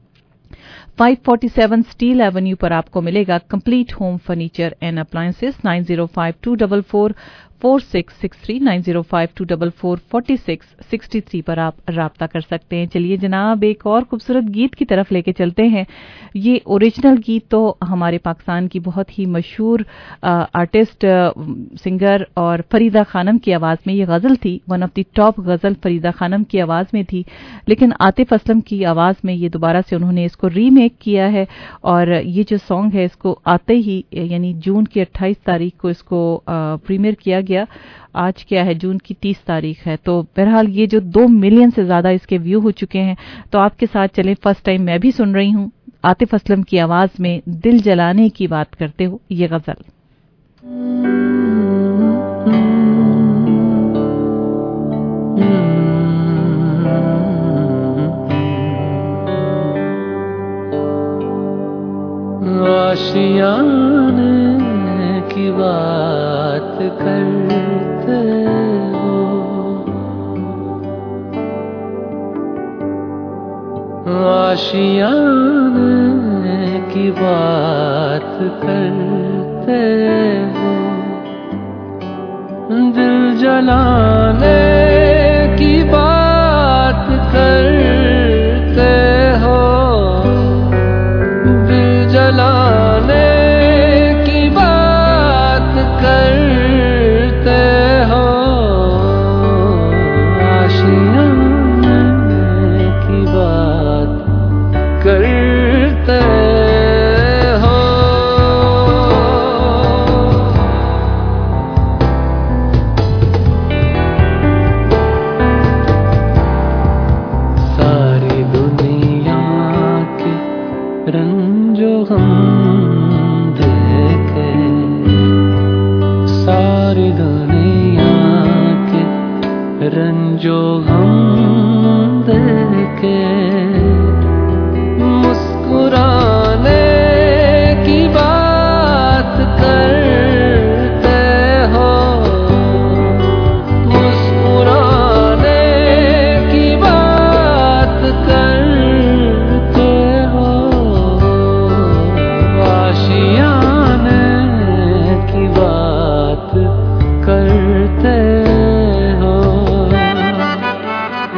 Five forty seven Steeles avenue पर आपको मिलेगा complete home furniture and appliances. Nine zero five two double four four six six three nine zero five two double four forty six sixty three पर आप राब्ता कर सकते हैं। चलिए जनाब, एक और खूबसूरत गीत की तरफ लेके चलते हैं। ये ओरिजिनल गीत तो हमारे पाकिस्तान की बहुत ही मशहूर आर्टिस्ट, सिंगर और फरीदा खानम की आवाज़ में ये गज़ल थी। One of the top ghazal Farida Khanum की आवाज़ में थी, लेकिन आतिफ असलम की आवाज़ में ये दोबारा से उन्होंने इसको रीमेक किया है और ये जो सॉन्ग है इसको आते ही यानी जून की अट्ठाईस तारीख को इसको प्रीमियर किया गया। आज क्या है, जून की तीस तारीख है। तो बहरहाल ये जो दो मिलियन से ज्यादा इसके व्यू हो चुके हैं। तो आपके साथ चले, फर्स्ट टाइम मैं भी सुन रही हूँ आतिफ असलम की आवाज में दिल जलाने की बात करते हो ये गजल। आशियाने की बात करते हो, आशियाने की बात करते हो, दिल जलाने की बात करते हो, दिल जलाने की बात करते हो, आशियाने की बात करते हो। सारी दुनिया के रंजो हम देखे, सारी दुनिया के रंजो हम देखे, मुस्कुराने की बात करते हो, मुस्कुराने की बात करते हो, आशियाने की बात करते हो।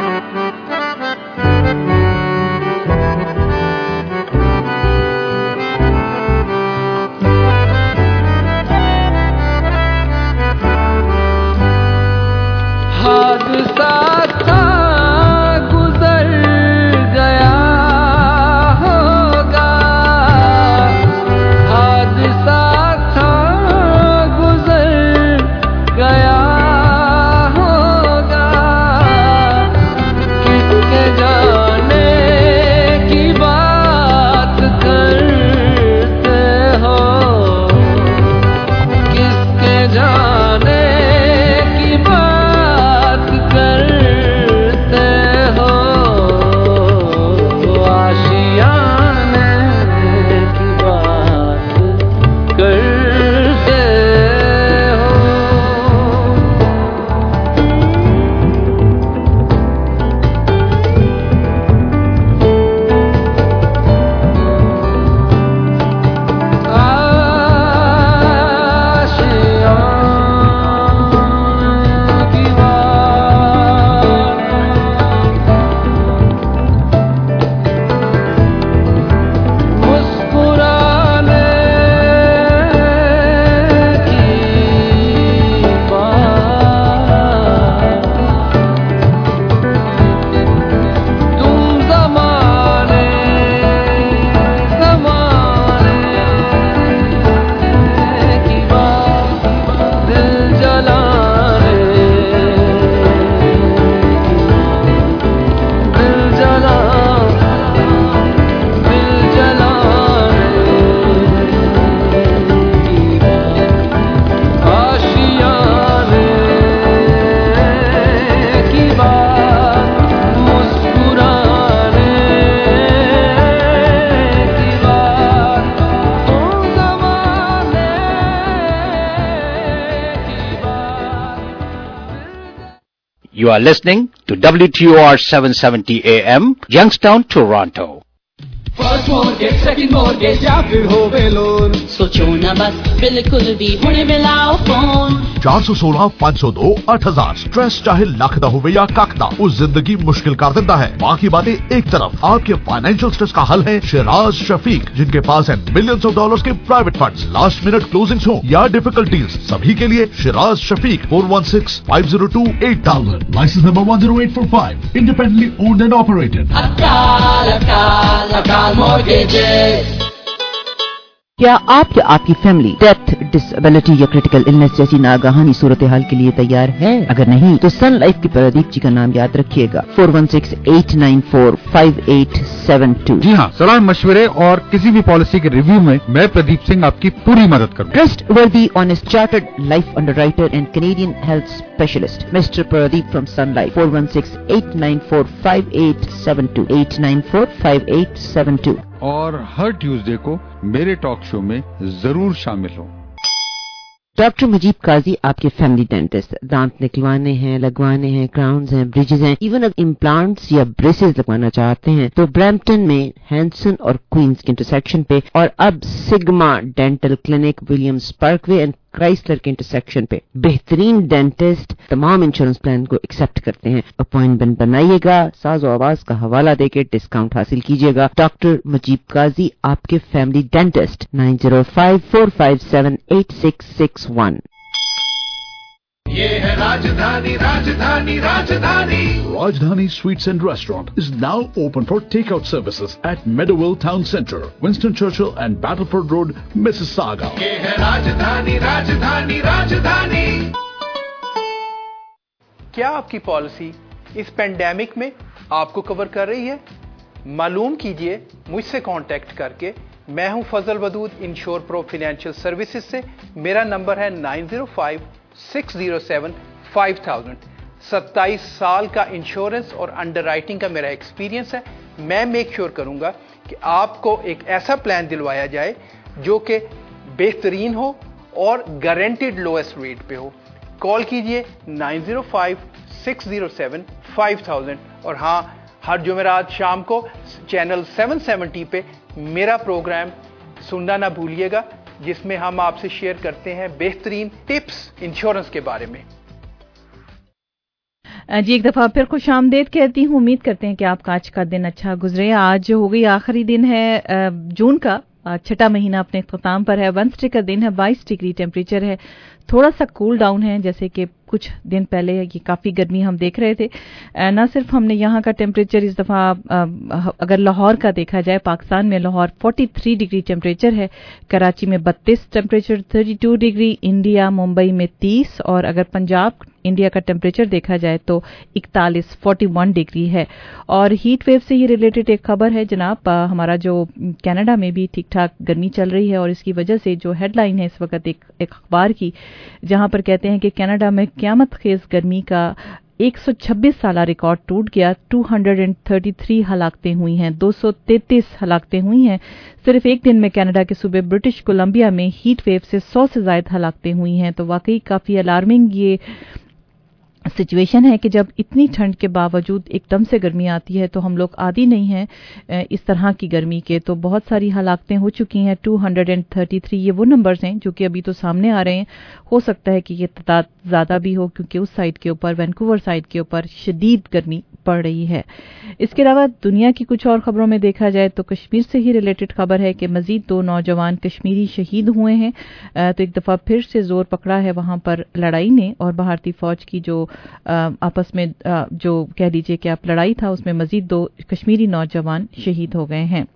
You are listening to W T O R seven seventy A M, Youngstown, Toronto. First mortgage second mortgage या फिर होवे लोन सोचो ना बस बिल्कुल भी हुणे मिलाओ फोन चार सौ सोलह पाँच सौ दो आठ हजार स्ट्रेस चाहे लख दा होवे या कख दा उस जिंदगी मुश्किल कर देता है। बाकी बातें एक तरफ, आपके फाइनेंशियल स्ट्रेस का हल है शिराज शफीक, जिनके पास है मिलियंस ऑफ डॉलर्स के private funds, last minute closings हो या डिफिकल्टीज, सभी के लिए Shiraz Shafiq four one six five zero two eight thousand, licence number one zero eight four five, independently owned and operated. Akal Akal Akal mortgages. क्या आप या आपकी फैमिली डेथ, डिसेबिलिटी या क्रिटिकल इलनेस जैसी नागहानी सूरत हाल के लिए तैयार है? अगर नहीं तो सन लाइफ के प्रदीप जी का नाम याद रखिएगा, four one six eight nine four five eight seven two. जी हाँ, सलाह मशवरे और किसी भी पॉलिसी के रिव्यू में मैं प्रदीप सिंह आपकी पूरी मदद करूँ। Trustworthy honest chartered life underwriter and Canadian health specialist mister Pradeep from Sun Life, four one six eight nine four five eight seven two, eight nine four five eight seven two. और हर Tuesday को मेरे talk show में जरूर शामिल हो। Doctor Mujeeb Qazi आपके family dentist, दांत निकलवाने हैं, लगवाने हैं, क्राउन्स हैं, ब्रिजेस हैं, इवन अगर इम्प्लांट्स या ब्रेसेस लगवाना चाहते हैं तो ब्रैम्पटन में हैंसन और क्वींस के इंटरसेक्शन पे, और अब Sigma dental clinic Williams parkway and Chrysler के इंटरसेक्शन पे बेहतरीन डेंटिस्ट तमाम इंश्योरेंस प्लान को एक्सेप्ट करते हैं। अपॉइंटमेंट बनाइएगा, साज़ो आवाज का हवाला देके डिस्काउंट हासिल कीजिएगा। डॉक्टर मुजीब काजी आपके family dentist, nine zero five four five seven eight six six one. ये है Rajdhani Rajdhani Rajdhani Rajdhani sweets and restaurant is now open for takeout services at Meadowville Town Center, Winston Churchill and Battleford Road, Mississauga. ये है राजधानी राजधानी राजधानी। क्या आपकी policy इस pandemic में आपको कवर कर रही है? मालूम कीजिए मुझसे कांटेक्ट करके। मैं हूं Fazal Wadood insure pro financial services से। मेरा नंबर है nine zero five six zero seven five thousand. सत्ताईस साल का इंश्योरेंस और अंडरराइटिंग का मेरा एक्सपीरियंस है। मैं मेक श्योर करूंगा कि आपको एक ऐसा प्लान दिलवाया जाए जो कि बेहतरीन हो और गारंटीड लोएस्ट रेट पे हो। कॉल कीजिए nine zero five six zero seven five thousand. और हाँ, हर जुमेरात शाम को चैनल सेवन सेवेंटी पे मेरा प्रोग्राम सुनना ना भूलिएगा, जिसमें हम आपसे शेयर करते हैं बेहतरीन टिप्स इंश्योरेंस के बारे में। जी एक दफा फिर खुश आमदेद कहती हूँ। उम्मीद करते हैं कि आपका आज का दिन अच्छा गुजरे। आज हो गई आखिरी दिन है जून का, छठा महीना अपने इख्तिताम पर है। वेडनेसडे का दिन है, बाईस डिग्री टेम्परेचर है। थोड़ा सा कूल डाउन है, जैसे कि कुछ दिन पहले ये काफ़ी गर्मी हम देख रहे थे। ना सिर्फ हमने यहाँ का टेम्परेचर इस दफ़ा, अगर लाहौर का देखा जाए, पाकिस्तान में लाहौर तैंतालीस डिग्री टेम्परेचर है, कराची में बत्तीस टेम्परेचर, बत्तीस डिग्री, इंडिया मुंबई में तीस, और अगर पंजाब इंडिया का टेम्परेचर देखा जाए तो इकतालीस इकतालीस डिग्री है। और हीट वेव से ये रिलेटेड एक खबर है जनाब, हमारा जो कनाडा में भी ठीक ठाक गर्मी चल रही है, और इसकी वजह से जो हेडलाइन है इस वक्त एक अखबार की, जहां पर कहते हैं कि कनाडा में क़यामत खेज गर्मी का एक सौ छब्बीस साला रिकॉर्ड टूट गया। दो सौ तैंतीस हलाकतें हुई हैं, दो सौ तैंतीस हलाकतें हुई हैं। सिर्फ एक दिन में कनाडा के सूबे ब्रिटिश कोलंबिया में हीट वेव से सौ से ज्यादा हलाकतें हुई हैं। तो वाकई काफ़ी अलार्मिंग ये सिचुएशन है कि जब इतनी ठंड के बावजूद एकदम से गर्मी आती है तो हम लोग आदी नहीं हैं इस तरह की गर्मी के। तो बहुत सारी हलाकतें हो चुकी हैं। दो सौ तैंतीस ये वो नंबर्स हैं जो कि अभी तो सामने आ रहे हैं। हो सकता है कि ये तादाद ज़्यादा भी हो, क्योंकि उस साइड के ऊपर, वैंकूवर साइड के ऊपर शदीद गर्मी पड़ रही है। इसके अलावा दुनिया की कुछ और खबरों में देखा जाए तो कश्मीर से ही रिलेटेड खबर है कि मजीद दो नौजवान कश्मीरी शहीद हुए हैं। तो एक दफ़ा फिर से जोर पकड़ा है वहाँ पर लड़ाई ने, और भारतीय फौज की जो आपस में जो कह लीजिए कि आप लड़ाई था, उसमें मजीद दो कश्मीरी नौजवान शहीद हो गए हैं।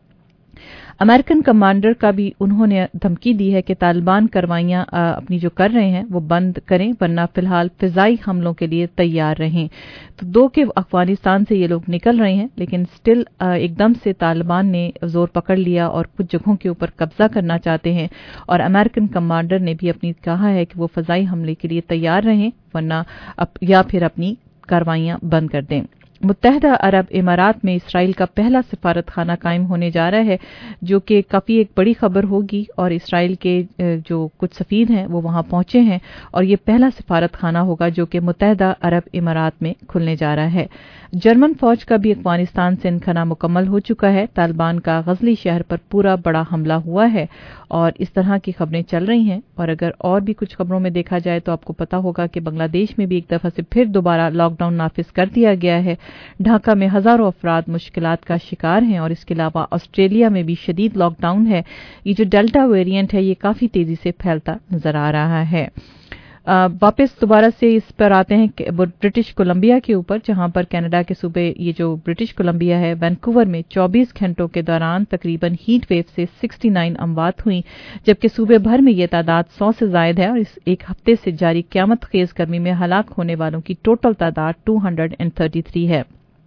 अमेरिकन कमांडर का भी उन्होंने धमकी दी है कि तालिबान कार्रवाइयां अपनी जो कर रहे हैं वो बंद करें, वरना फिलहाल फिजाई हमलों के लिए तैयार रहें। तो दो के अफगानिस्तान से ये लोग निकल रहे हैं, लेकिन स्टिल एकदम से तालिबान ने जोर पकड़ लिया और कुछ जगहों के ऊपर कब्जा करना चाहते हैं। और अमेरिकन कमांडर ने भी अपनी कहा है कि वो फिजाई हमले के लिए तैयार रहें, वरना या फिर अपनी कार्रवाइयां बंद कर दें। मुत्तहदा अरब इमारात में इसराइल का पहला सिफारत खाना कायम होने जा रहा है, जो कि काफ़ी एक बड़ी खबर होगी। और इसराइल के जो कुछ सफ़ीर हैं वो वहाँ पहुँचे हैं और ये पहला सिफारत खाना होगा जो कि मुत्तहदा अरब इमारात में खुलने जा रहा है। जर्मन फौज का भी अफगानिस्तान से इनखला मुकम्मल हो चुका है। तालिबान का गजली शहर पर पूरा बड़ा हमला हुआ है और इस तरह की खबरें चल रही हैं। और अगर और भी कुछ खबरों में देखा जाए तो आपको पता होगा कि बांग्लादेश में भी एक दफ़ा से फिर दोबारा लॉकडाउन नाफिज कर दिया गया है। ढाका में हजारों अफराद मुश्किलात का शिकार हैं और इसके अलावा ऑस्ट्रेलिया में भी शदीद लॉकडाउन है। ये जो डेल्टा वेरिएंट है ये काफ़ी तेज़ी से फैलता नजर आ रहा है। आ, वापस दोबारा से इस पर आते हैं ब्रिटिश कोलंबिया के ऊपर, जहां पर कनाडा के सूबे ये जो ब्रिटिश कोलंबिया है वैंकूवर में चौबीस घंटों के दौरान तकरीबन हीट वेव से उनहत्तर अमवात हुई, जबकि सूबे भर में ये तादाद सौ से जायद है। और इस एक हफ्ते से जारी क़यामत खेज गर्मी में हलाक होने वालों की टोटल तादाद दो सौ तैंतीस है।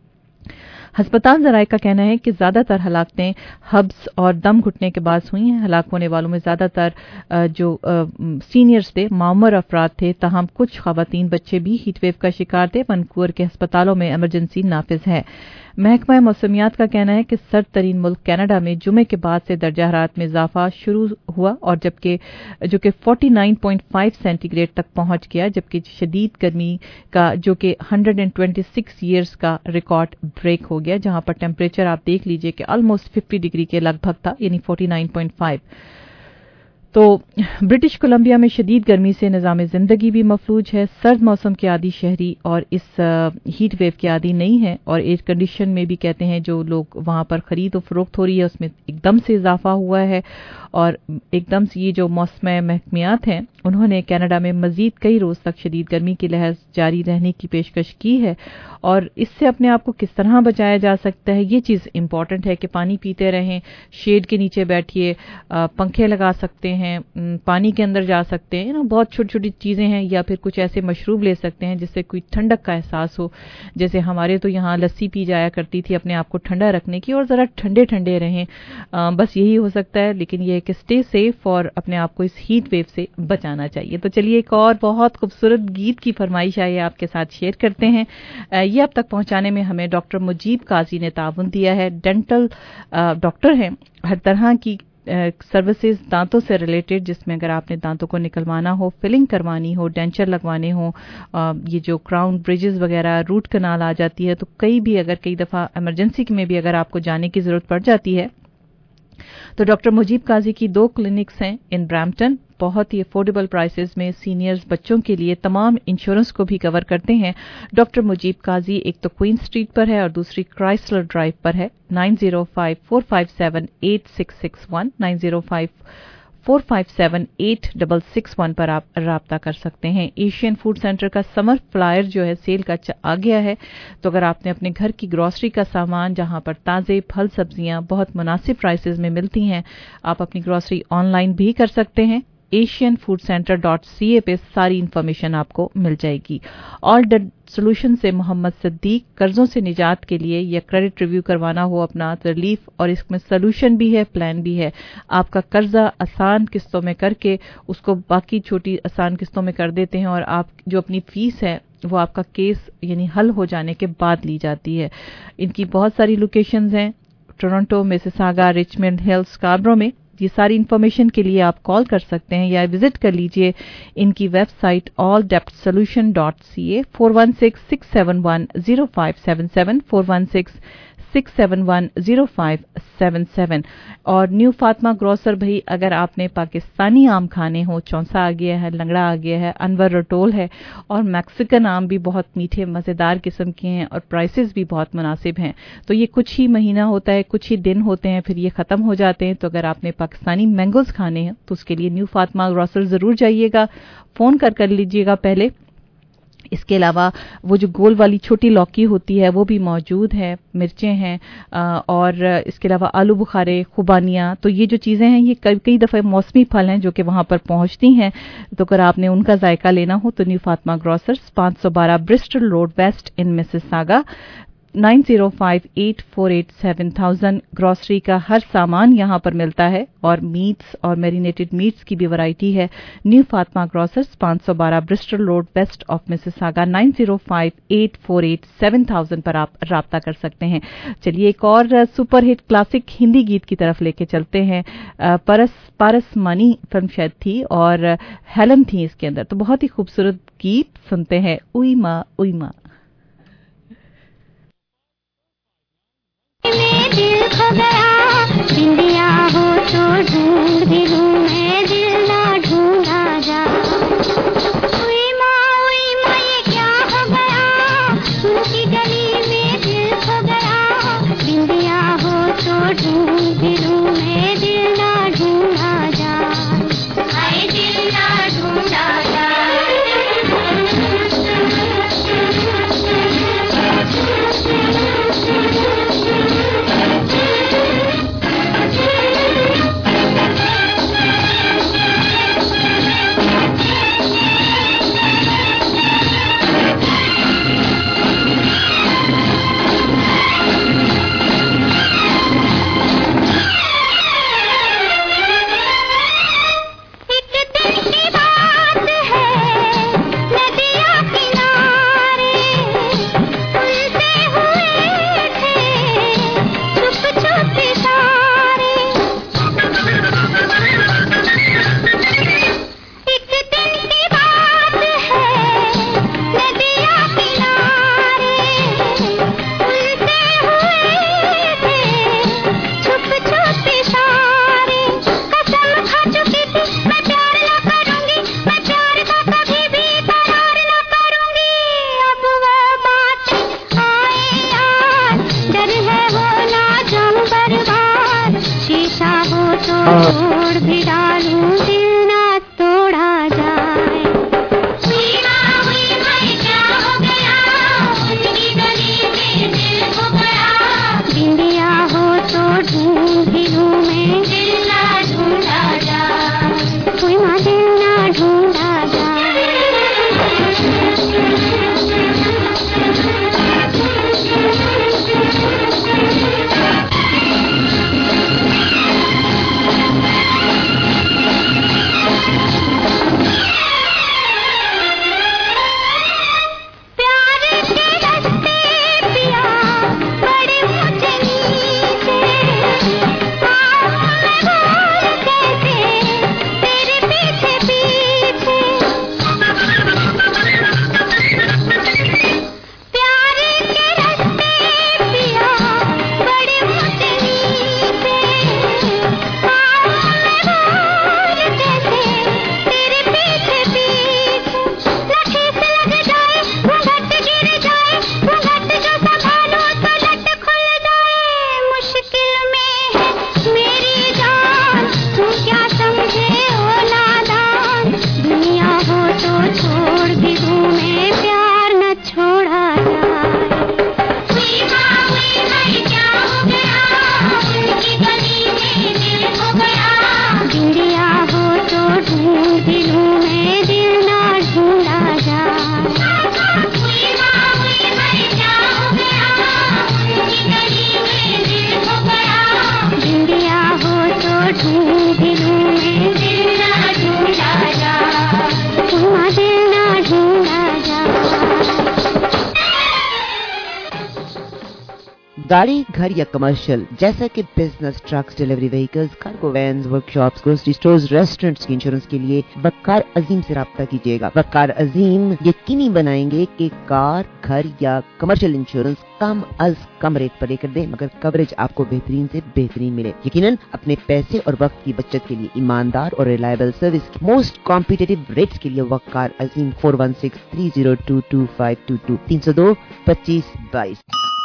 हस्पताल ज़राए का कहना है कि ज्यादातर हलाकतें हब्स और दम घुटने के बाद हुई हैं। हलाक होने वालों में ज्यादातर जो सीनियर्स थे, मामूर अफराद थे, ताहम कुछ खवातीन बच्चे भी हीटवेव का शिकार थे। वैंकूवर के अस्पतालों में इमरजेंसी नाफिज है। महकमा मौसमियात का कहना है कि सर्द तरीन मुल्क कनाडा में जुमे के बाद से दर्जा हरारत में इजाफा शुरू हुआ और जबकि जो कि उनचास पॉइंट पाँच सेंटीग्रेड तक पहुंच गया, जबकि शदीद गर्मी का जो कि एक सौ छब्बीस ईयर्स का रिकॉर्ड ब्रेक हो गया, जहां पर टेम्परेचर आप देख लीजिए कि ऑलमोस्ट पचास डिग्री के लगभग था, यानी उनचास पॉइंट पाँच। तो ब्रिटिश कोलंबिया में शदीद गर्मी से निज़ाम ज़िंदगी भी मफलूज है। सर्द मौसम के आदी शहरी और इस हीट वेव के आदी नहीं है और एयर कंडीशन में भी कहते हैं जो लोग वहां पर खरीद और फरोख्त हो रही है उसमें एकदम से इजाफा हुआ है। और एकदम से ये जो मौसम महकमियात हैं उन्होंने कनाडा में मजीद कई रोज तक शदीद गर्मी की लहर जारी रहने की पेशकश की है। और इससे अपने आप को किस तरह बचाया जा सकता है, ये चीज़ इंपॉर्टेंट है कि पानी पीते रहें, शेड के नीचे बैठिए, पंखे लगा सकते हैं, पानी के अंदर जा सकते हैं ना, बहुत छोटी छोटी चीज़ें हैं। या फिर कुछ ऐसे मशरूब ले सकते हैं जिससे कोई ठंडक का एहसास हो। जैसे हमारे तो यहाँ लस्सी पी जाया करती थी अपने आप को ठंडा रखने की, और ज़रा ठंडे ठंडे रहें, आ, बस यही हो सकता है। लेकिन ये कि स्टे सेफ और अपने आप को इस हीट वेव से बचाना चाहिए। तो चलिए एक और बहुत खूबसूरत गीत की फरमाइश आई आपके साथ शेयर करते हैं। ये अब तक पहुंचाने में हमें डॉक्टर मुजीब काजी ने ताउन दिया है। डेंटल डॉक्टर हैं, हर तरह की सर्विसेज दांतों से रिलेटेड, जिसमें अगर आपने दांतों को निकलवाना हो, फिलिंग करवानी हो, डेंचर लगवाने हो, ये जो क्राउन ब्रिजेस वगैरह, रूट कनाल आ जाती है, तो कई भी अगर कई दफ़ा इमरजेंसी में भी अगर आपको जाने की ज़रूरत पड़ जाती है तो डॉक्टर मुजीब काजी की दो क्लिनिक्स हैं इन ब्रैम्पटन। बहुत ही अफोर्डेबल प्राइसेस में सीनियर्स बच्चों के लिए तमाम इंश्योरेंस को भी कवर करते हैं। डॉक्टर मुजीब काजी एक तो क्वीन स्ट्रीट पर है और दूसरी क्राइसलर ड्राइव पर है। Nine zero five four five seven eight six six one nine zero five four five seven eight six six one पर आप राब्ता कर सकते हैं। एशियन फूड सेंटर का समर फ्लायर जो है सेल का आ गया है, तो अगर आपने अपने घर की ग्रॉसरी का सामान, जहां पर ताज़े फल सब्जियां बहुत मुनासिब प्राइसेस में मिलती हैं, आप अपनी ग्रॉसरी ऑनलाइन भी कर सकते हैं। Asian food centre dot C A पे सारी इंफॉर्मेशन आपको मिल जाएगी। ऑल डेट सोल्यूशन से मोहम्मद सिद्दीक, कर्जों से निजात के लिए या क्रेडिट रिव्यू करवाना हो अपना, रिलीफ, और इसमें सोल्यूशन भी है, प्लान भी है। आपका कर्जा आसान किस्तों में करके उसको बाकी छोटी आसान किस्तों में कर देते हैं और आप जो अपनी फीस है वो आपका केस यानी हल हो जाने के बाद ली जाती है। इनकी बहुत सारी लोकेशंस हैं, Toronto, Mississauga, Richmond Hills, Scarborough में। ये सारी इन्फॉर्मेशन के लिए आप कॉल कर सकते हैं या विजिट कर लीजिए इनकी वेबसाइट ऑल डेप्ट solution dot C A. Four one six six seven one zero five seven seven four one six six seven one zero five seven seven. और न्यू फातिमा ग्रोसर भाई, अगर आपने पाकिस्तानी आम खाने हो, चौंसा आ गया है, लंगड़ा आ गया है, अनवर रटोल है, और मैक्सिकन आम भी बहुत मीठे मज़ेदार किस्म के हैं और प्राइसेस भी बहुत मुनासिब हैं। तो ये कुछ ही महीना होता है, कुछ ही दिन होते हैं, फिर ये ख़त्म हो जाते हैं। तो अगर आपने पाकिस्तानी मैंगोज़ खाने हैं तो उसके लिए न्यू फातिमा ग्रोसर ज़रूर जाइएगा, फ़ोन कर कर लीजिएगा पहले। इसके अलावा वो जो गोल वाली छोटी लौकी होती है वो भी मौजूद है, मिर्चें हैं, और इसके अलावा आलू बुखारे, खुबानियाँ। तो ये जो चीज़ें हैं ये कई कई दफ़े मौसमी फल हैं जो कि वहाँ पर पहुँचती हैं। तो अगर आपने उनका जायका लेना हो तो न्यू फातिमा ग्रोसर्स, पाँच सौ बारह Bristol road west in Mississauga, nine zero five eight four eight seven thousand. Grocery का हर सामान यहाँ पर मिलता है और मीट्स और मैरिनेटेड मीट्स की भी वैरायटी है। न्यू फातिमा ग्रोसर्स पाँच सौ बारह Bristol road west of Mississauga nine zero five eight four eight seven thousand पर आप राब्ता कर सकते हैं। चलिए एक और सुपर हिट क्लासिक हिंदी गीत की तरफ लेके चलते हैं। परस पारस मनी फिल्म शायद थी और हेलन थी इसके अंदर, तो बहुत ही खूबसूरत गीत सुनते हैं। उई माँ उई माँ। दिल खो गया बिंदिया हो तो ढूंढ भी लूं मैं, दिल ना ढूंढा जा। उई माँ उई माँ ये क्या हो गया, उनकी गली में दिल खो गया बिंदिया हो तो ढूंढ भी लूं मैं, दिल ना ढूंढा जा। हाय दिल ना ढूंढा जा। छोड़ भी डालूं दिल ना तोड़ा जाए। क्या हो गया उनकी गली में दिल खो गया, बिंदिया हो तो ढूंढ भी लूं मैं, दिल ना ढूंढा जाए। कोई माँ दिल ना ढूंढा गाड़ी, घर या कमर्शियल जैसा कि business, trucks, delivery vehicles, cargo vans, workshops, grocery stores, restaurants के इंश्योरेंस के लिए वकार अजीम से राब्ता कीजिएगा। वकार अजीम यकीनी बनाएंगे कि कार, घर या कमर्शियल इंश्योरेंस कम अज कम रेट पर लेकर दे, मगर कवरेज आपको बेहतरीन से बेहतरीन मिले। यकीनन अपने पैसे और वक्त की बचत के लिए ईमानदार और रिलायबल सर्विस की मोस्ट कॉम्पिटिटिव रेट्स के लिए Waqar Azeem four one six three zero two two five two two तीन सौ दो पच्चीस बाईस।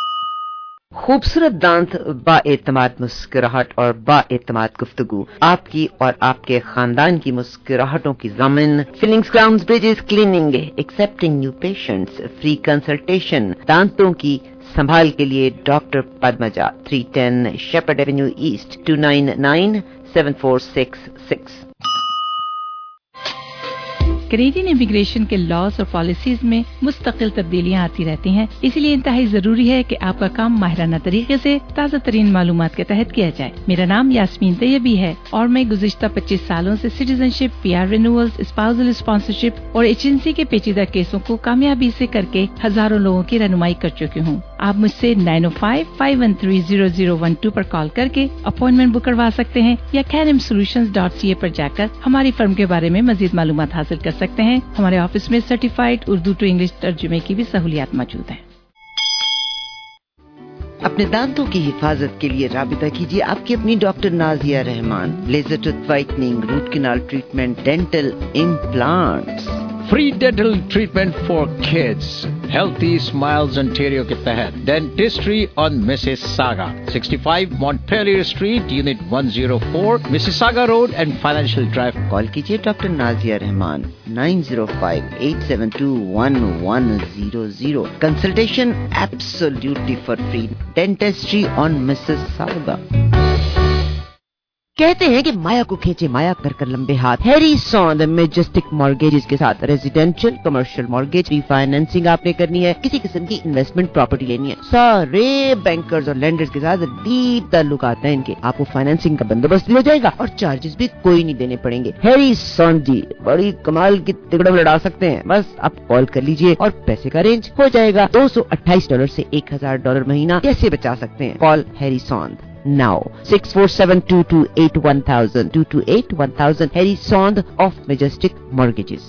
खूबसूरत दांत, बाएतमाद मुस्कुराहट और बाएतमाद गुफ्तगू, आपकी और आपके खानदान की मुस्कुराहटों की ज़मीन। Fillings, crowns, bridges, cleaning, accepting new patients, free consultation, दांतों की संभाल के लिए doctor Padmaja, three ten Sheppard Avenue East, two nine nine seven four six six. Canadian immigration के लॉज और पॉलिसीज में मुस्तकिल तब्दीलियाँ आती रहती हैं, इसलिए इंतहाई जरूरी है कि आपका काम माहिराना तरीके से ताज़ा तरीन मालूमात के तहत किया जाए। मेरा नाम यास्मीन तैयबी है और मैं गुज़िश्ता पच्चीस सालों से citizenship, PR renewals, spousal sponsorship और एजेंसी के पेचीदा केसों को कामयाबी से करके हजारों लोगों की रहनुमाई कर चुकी हूँ। आप मुझसे nine O five five one three zero zero one two पर कॉल करके अपॉइंटमेंट बुक करवा सकते हैं या कैनम सोल्यूशंस डॉट सी ए पर जाकर हमारी फर्म के बारे में मजीद मालूमात हासिल कर सकते हैं। हमारे ऑफिस में सर्टिफाइड उर्दू टू इंग्लिश तर्जुमे की भी सहूलियात मौजूद है। अपने दांतों की हिफाजत के लिए राबिता कीजिए आपकी अपनी doctor Nazia Rahman. Laser tooth whitening, root canal treatment, dental implants, free dental treatment for kids, healthy smiles Ontario के तहत dentistry on Mississauga, sixty five Montpellier Street, unit one zero four, Mississauga Road and Financial Drive. Call कीजिए doctor Nazia Rahman nine zero five eight seven two one one zero zero. Consultation absolutely for free. Dentistry on Mississauga. कहते हैं कि माया को खींचे माया कर कर लंबे हाथ। हैरी सॉन्द मैजेस्टिक मॉर्गेजेस के साथ रेजिडेंशियल, कमर्शियल मॉर्गेज, रीफाइनेंसिंग आपने करनी है, किसी किस्म की इन्वेस्टमेंट प्रॉपर्टी लेनी है, सारे बैंकर्स और लेंडर्स के साथ डीप ताल्लुकात हैं इनके। आपको फाइनेंसिंग का बंदोबस्त भी हो जाएगा और चार्जेस भी कोई नहीं देने पड़ेंगे। हैरी सॉन्द जी बड़ी कमाल की तिकड़म लड़ा सकते हैं। बस आप कॉल कर लीजिए और पैसे का अरेंज हो जाएगा। दो सौ अट्ठाईस डॉलर से एक हजार डॉलर महीना कैसे बचा सकते हैं? Call Harry Sond now six four seven two two eight one thousand two two eight one thousand Harry Sond of Majestic Mortgages।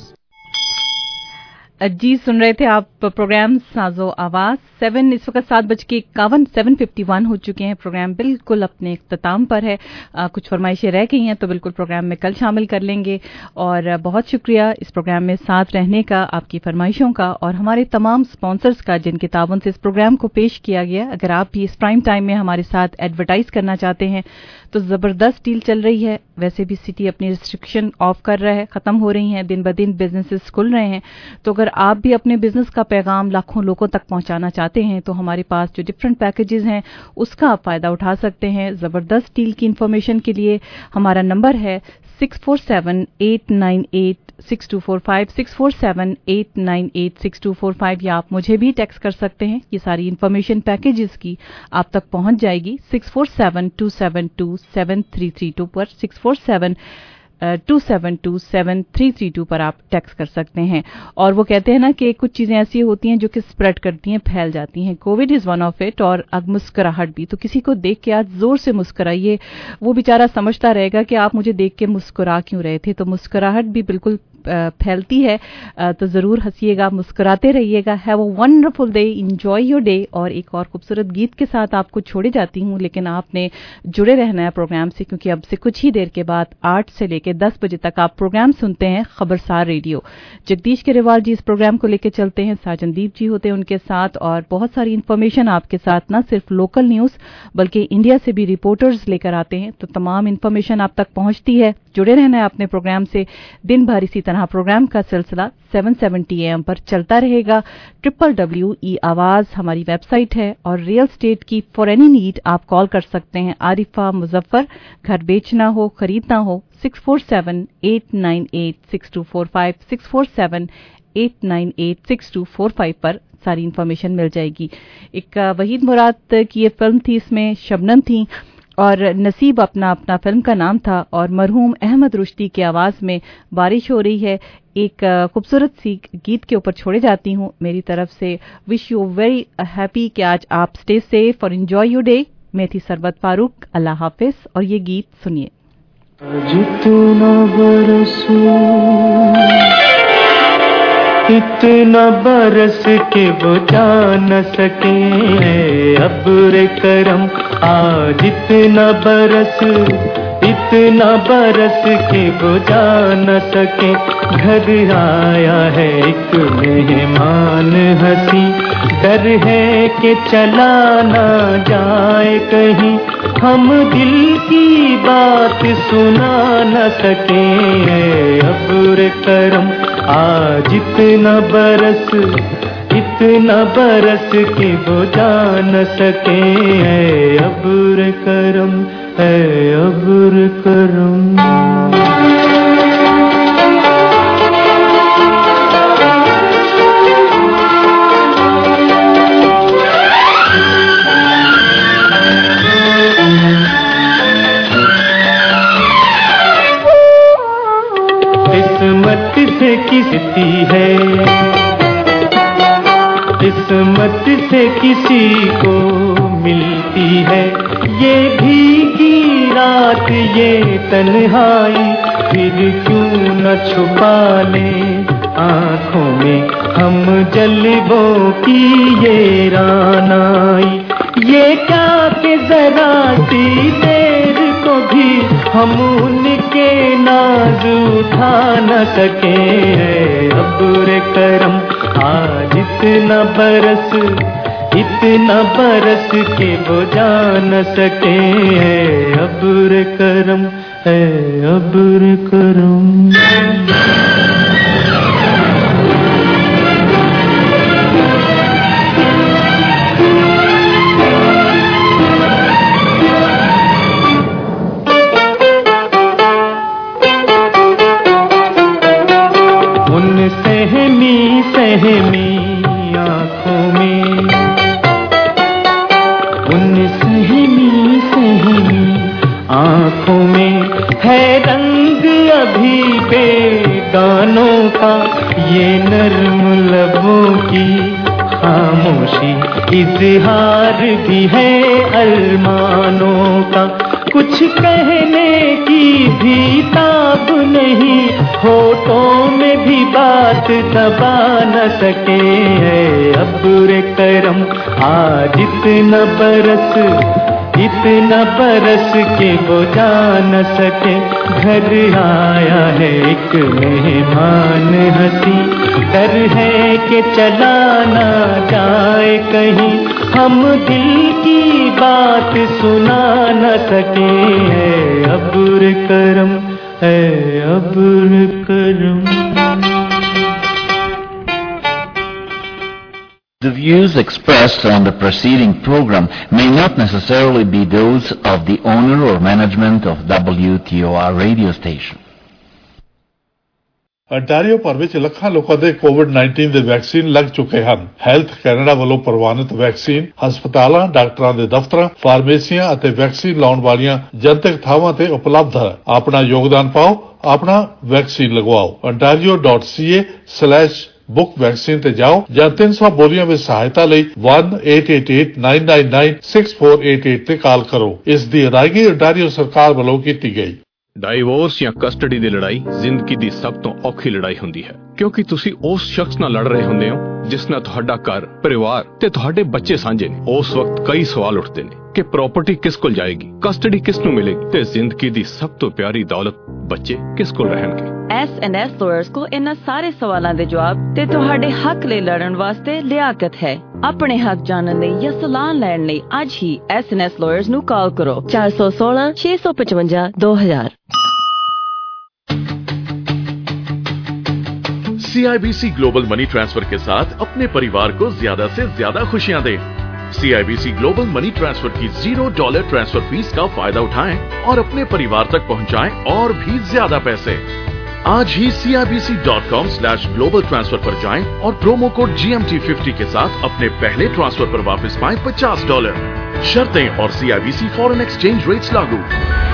जी सुन रहे थे आप प्रोग्राम साजो आवाज। सेवन इस वक्त सात बज के इक्यावन सेवन फिफ्टी वन हो चुके हैं। प्रोग्राम बिल्कुल अपने इख्तिताम पर है। आ, कुछ फरमाइशें रह गई हैं तो बिल्कुल प्रोग्राम में कल शामिल कर लेंगे। और बहुत शुक्रिया इस प्रोग्राम में साथ रहने का, आपकी फरमाइशों का और हमारे तमाम स्पॉन्सर्स का जिन किताबों से इस प्रोग्राम को पेश किया गया। अगर आप भी इस प्राइम टाइम में हमारे साथ एडवर्टाइज करना चाहते हैं तो जबरदस्त डील चल रही है। वैसे भी सिटी अपनी रिस्ट्रिक्शन ऑफ कर रहा है, खत्म हो रही हैं, दिन ब दिन बिजनेसेस खुल रहे हैं। तो अगर आप भी अपने बिजनेस का पैगाम लाखों लोगों तक पहुंचाना चाहते हैं तो हमारे पास जो डिफरेंट पैकेजेस हैं उसका आप फायदा उठा सकते हैं। जबरदस्त डील की इन्फॉर्मेशन के लिए हमारा नंबर है six four seven eight nine eight six two four five six four seven eight nine eight six two four five या आप मुझे भी टेक्स्ट कर सकते हैं। ये सारी इन्फॉर्मेशन पैकेजेस की आप तक पहुंच जाएगी six four seven two seven two seven three three two पर six four seven two seven two seven three three two पर आप टेक्स्ट कर सकते हैं। और वो कहते हैं ना कि कुछ चीजें ऐसी होती हैं जो कि स्प्रेड करती हैं, फैल जाती हैं। COVID is one of it. और अब मुस्कुराहट भी, तो किसी को देख के आज जोर से मुस्कुराइए। वो बेचारा समझता रहेगा कि आप मुझे देख के मुस्कुरा क्यों रहे थे। तो मुस्कुराहट भी बिल्कुल फैलती है, तो जरूर हंसिएगा, मुस्कुराते रहिएगा। Have a wonderful day, enjoy your day. और एक और खूबसूरत गीत के साथ आपको छोड़े जाती हूँ, लेकिन आपने जुड़े रहना है प्रोग्राम से, क्योंकि अब से कुछ ही देर के बाद आठ से लेकर दस बजे तक आप प्रोग्राम सुनते हैं खबरसार रेडियो। जगदीश केरेवाल जी इस प्रोग्राम को लेकर चलते हैं, साजनदीप जी होते हैं उनके साथ, और बहुत सारी इन्फॉर्मेशन आपके साथ, न सिर्फ लोकल न्यूज बल्कि इंडिया से भी रिपोर्टर्स लेकर आते हैं। तो तमाम इन्फॉर्मेशन आप तक पहुंचती है। जुड़े रहना है अपने प्रोग्राम से। दिन भर इसी तरह प्रोग्राम का सिलसिला सेवन सेवेंटी ए एम पर चलता रहेगा। ट्रिपल डब्ल्यू ई आवाज हमारी वेबसाइट है। और रियल स्टेट की फॉर एनी नीड आप कॉल कर सकते हैं। आरिफा मुजफ्फर, घर बेचना हो, खरीदना हो, six four seven eight nine eight six two four five six four seven eight nine eight six two four five पर सारी इन्फॉर्मेशन मिल जाएगी। एक वहीद मुराद की ये फिल्म थी, इसमें शबनम थी और नसीब अपना अपना फिल्म का नाम था। और मरहूम अहमद रुश्दी की आवाज में बारिश हो रही है। एक खूबसूरत सी गीत के ऊपर छोड़े जाती हूँ मेरी तरफ से। विश यू वेरी हैप्पी कि आज आप स्टे सेफ और एंजॉय योर डे। मैं थी सरबत फारूक, अल्लाह हाफिज। और ये गीत सुनिए। जितना बरसू इतना बरस के बुझा न सके अब्र करम। आज इतना बरस इतना बरस के बुझा न सके। घर आया है एक मेहमान हंसी, डर है कि चला ना जाए कहीं। हम दिल की बात सुना न सके अब्र करम। आज इतना बरस इतना बरस के बुझा न सके अब्र करम है अब्र करम। किसती है, किस्मत से किसी को मिलती है ये भीगी रात ये तन्हाई, फिर क्यों न छुपा ले आँखों में हम जलवों की ये रानाई। ये क्या कि जरा सी देर को भी हम उनके नाज उठा न सके, अब्र करम आज इतना बरस इतना बरस के वो जान सके, अब्र करम है अब्र करम। उन सहमी सहमी आँखों में, उन सहमी सहमी आँखों में है रंग अभी बेगानों का, ये नर्म लबों की खामोशी इजहार भी है अरमानों का। कुछ कहने की भी ताब नहीं, होठों में भी बात दबा न सके, अब्र करम आज इतना बरस इतना बरस के वो जान सके। घर आया है एक मेहमान हंसी, डर है कि चला ना जाए कहीं, हम दिल की बात सुना न सके, अब्र करम है अब्र करम। The views expressed on the preceding program may not necessarily be those of the owner or management of W T O R radio station. Ontario ਭਰ ਵਿੱਚ ਲੱਖਾਂ ਲੋਕਾਂ ਦੇ ਕੋਵਿਡ ਨਾਈਨਟੀਨ ਦੇ ਵੈਕਸੀਨ ਲੱਗ ਚੁੱਕੇ ਹਨ। ਹੈਲਥ ਕੈਨੇਡਾ ਵੱਲੋਂ ਪ੍ਰਵਾਨਿਤ ਵੈਕਸੀਨ ਹਸਪਤਾਲਾਂ, ਡਾਕਟਰਾਂ ਦੇ ਦਫ਼ਤਰਾਂ, ਫਾਰਮੇਸੀਆਂ ਅਤੇ ਵੈਕਸੀਨ ਲਾਉਣ ਵਾਲੀਆਂ ਜਨਤਕ ਥਾਵਾਂ ਤੇ ਉਪਲਬਧ ਹੈ। ਆਪਣਾ ਯੋਗਦਾਨ ਪਾਓ, ਆਪਣਾ ਵੈਕਸੀਨ ਲਗਵਾਓ। ontario dot c a slash book vaccine ਤੇ ਜਾਓ ਜਾਂ ਤਿੰਨ ਸੌ ਬੋਲੀਆਂ ਵਿੱਚ ਸਹਾਇਤਾ ਲਈ one eight eight eight nine nine nine six four eight eight ਤੇ ਕਾਲ ਕਰੋ। ਇਸ ਦੀ ਅਦਾਇਗੀ ontario ਸਰਕਾਰ ਵੱਲੋਂ ਕੀਤੀ ਗਈ। ਡਾਈਵੋਰਸ ਜਾਂ ਕਸਟਡੀ ਦੀ ਲੜਾਈ ਜ਼ਿੰਦਗੀ ਦੀ ਸਭ ਤੋਂ ਔਖੀ ਲੜਾਈ ਹੁੰਦੀ ਹੈ, ਕਿਉਂਕਿ ਤੁਸੀਂ ਉਸ ਸ਼ਖਸ ਨਾਲ ਲੜ ਰਹੇ ਹੁੰਦੇ ਹੋ ਜਿਸ ਨਾਲ ਤੁਹਾਡਾ ਘਰ, ਪਰਿਵਾਰ ਤੇ ਤੁਹਾਡੇ ਬੱਚੇ ਸਾਂਝੇ ਨੇ। ਉਸ ਵਕਤ ਕਈ ਸਵਾਲ ਉੱਠਦੇ ਨੇ ਕਿ ਪ੍ਰਾਪਰਟੀ ਕਿਸ ਕੋਲ ਜਾਏਗੀ, ਕਸਟਡੀ ਕਿਸ ਨੂੰ ਮਿਲੇਗੀ ਤੇ ਜ਼ਿੰਦਗੀ ਦੀ ਸਭ ਤੋਂ ਪਿਆਰੀ ਦੌਲਤ ਬੱਚੇ ਕਿਸ ਕੋਲ ਰਹਿਣਗੇ। ਐਸ ਐਂਡ ਐਸ ਲਾਇਰਸ ਕੋ ਇਹਨਾਂ ਸਾਰੇ ਸਵਾਲਾਂ ਦੇ ਜਵਾਬ ਤੇ ਤੁਹਾਡੇ ਹੱਕ ਲਈ ਲੜਨ ਵਾਸਤੇ ਲਿਆਕਤ ਹੈ। ਆਪਣੇ ਹੱਕ ਜਾਣਨ ਲਈ ਜਾਂ ਸਲਾਹ ਲੈਣ ਲਈ ਅੱਜ ਹੀ ਐਸ ਐਂਡ ਐਸ ਲਾਇਰਸ ਨੂੰ ਕਾਲ ਕਰੋ ਚਾਰ ਸੌ ਸੋਲਾਂ ਛੇ ਸੌ ਪਚਵੰਜਾ ਦੋ ਹਜ਼ਾਰ। C I B C global money transfer के साथ अपने परिवार को ज्यादा से ज्यादा खुशियां दें। C I B C global money transfer की जीरो डॉलर ट्रांसफर फीस का फायदा उठाएं और अपने परिवार तक पहुंचाएं और भी ज्यादा पैसे। आज ही C I B C dot com slash global transfer पर जाएं और promo code G M T fifty के साथ अपने पहले ट्रांसफर पर वापस पाएं पचास डॉलर। शर्तें और C I B C foreign exchange rates लागू।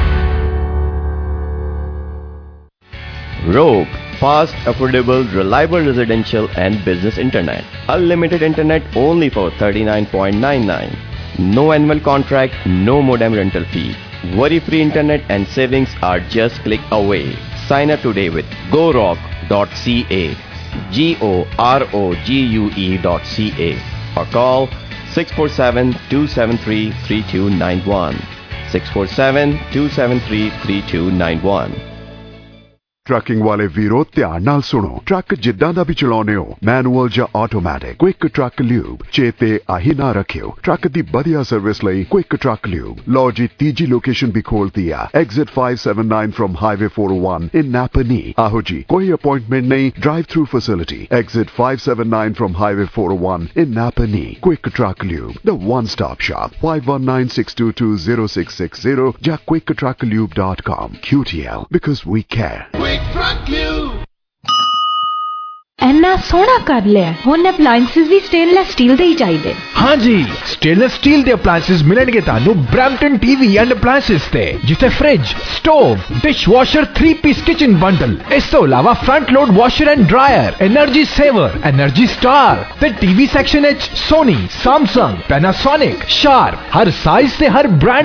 Rogue, fast, affordable, reliable residential and business internet. Unlimited internet only for thirty-nine nine nine. No annual contract, no modem rental fee. Worry-free internet and savings are just click away. Sign up today with go rock dot c a, G O R O G U E dot C A, or call six four seven two seven three three two nine one, six four seven two seven three three two nine one. Trucking ਵਾਲੇ ਵੀਰੋ ਧਿਆਨ ਨਾਲ ਸੁਣੋ। Truck ਜਿੱਦਾਂ ਦਾ ਵੀ ਚਲਾਉਨੇ ਹੋ, manual ਜਾਂ automatic, quick truck lube ਚੇਤੇ ਆਹੀ ਨਾ ਰੱਖਿਓ। ਟਰੱਕ ਦੀ ਵਧੀਆ ਸਰਵਿਸ ਲਈ ਕੁਇਕ ਟਰੱਕ ਲਿਊਬ। ਲਓ ਜੀ ਤੀਜੀ ਲੋਕੇਸ਼ਨ ਵੀ ਖੋਲਤੀ ਆ, exit five seven nine from highway four oh one in Napanee. ਆਹੋ ਜੀ, ਕੋਈ ਅਪਾਇੰਟਮੈਂਟ ਨਹੀਂ, drive through facility. Exit five seven nine from highway four oh one in Napanee. Quick truck lube, the one stop shop. five one nine six two two zero six six zero ਜਾਂ quick truck lube dot com। Q T L, because we care. ਐਨ ਕਿੰਨਾ ਸੋਹਣਾ ਕਰ ਲਿਆ। ਹੁਣ appliances ਵੀ stainless steel ਦੇ ਹੀ ਚਾਹੀਦੇ। हाँ जी, स्टेनलेस स्टील ਦੇ ਅਪਲਾਈਐਂਸਸ ਮਿਲਣਗੇ ਤੁਹਾਨੂੰ ਬ੍ਰੈਂਪਟਨ ਟੀਵੀ ਐਂਡ ਅਪਲਾਈਐਂਸਸ ਤੇ, ਜਿੱਥੇ fridge, stove, dishwasher three piece kitchen bundle, ਇਸ ਤੋਂ ਇਲਾਵਾ front load washer and dryer, energy saver, energy star ਤੇ ਟੀਵੀ ਸੈਕਸ਼ਨ ਵਿੱਚ ਸੋਨੀ, ਸੈਮਸੰਗ, ਪੈਨਾਸੋਨਿਕ, ਸ਼ਾਰਪ, ਹਰ ਸਾਈਜ਼ ਤੇ ਹਰ ਬ੍ਰਾਂਡ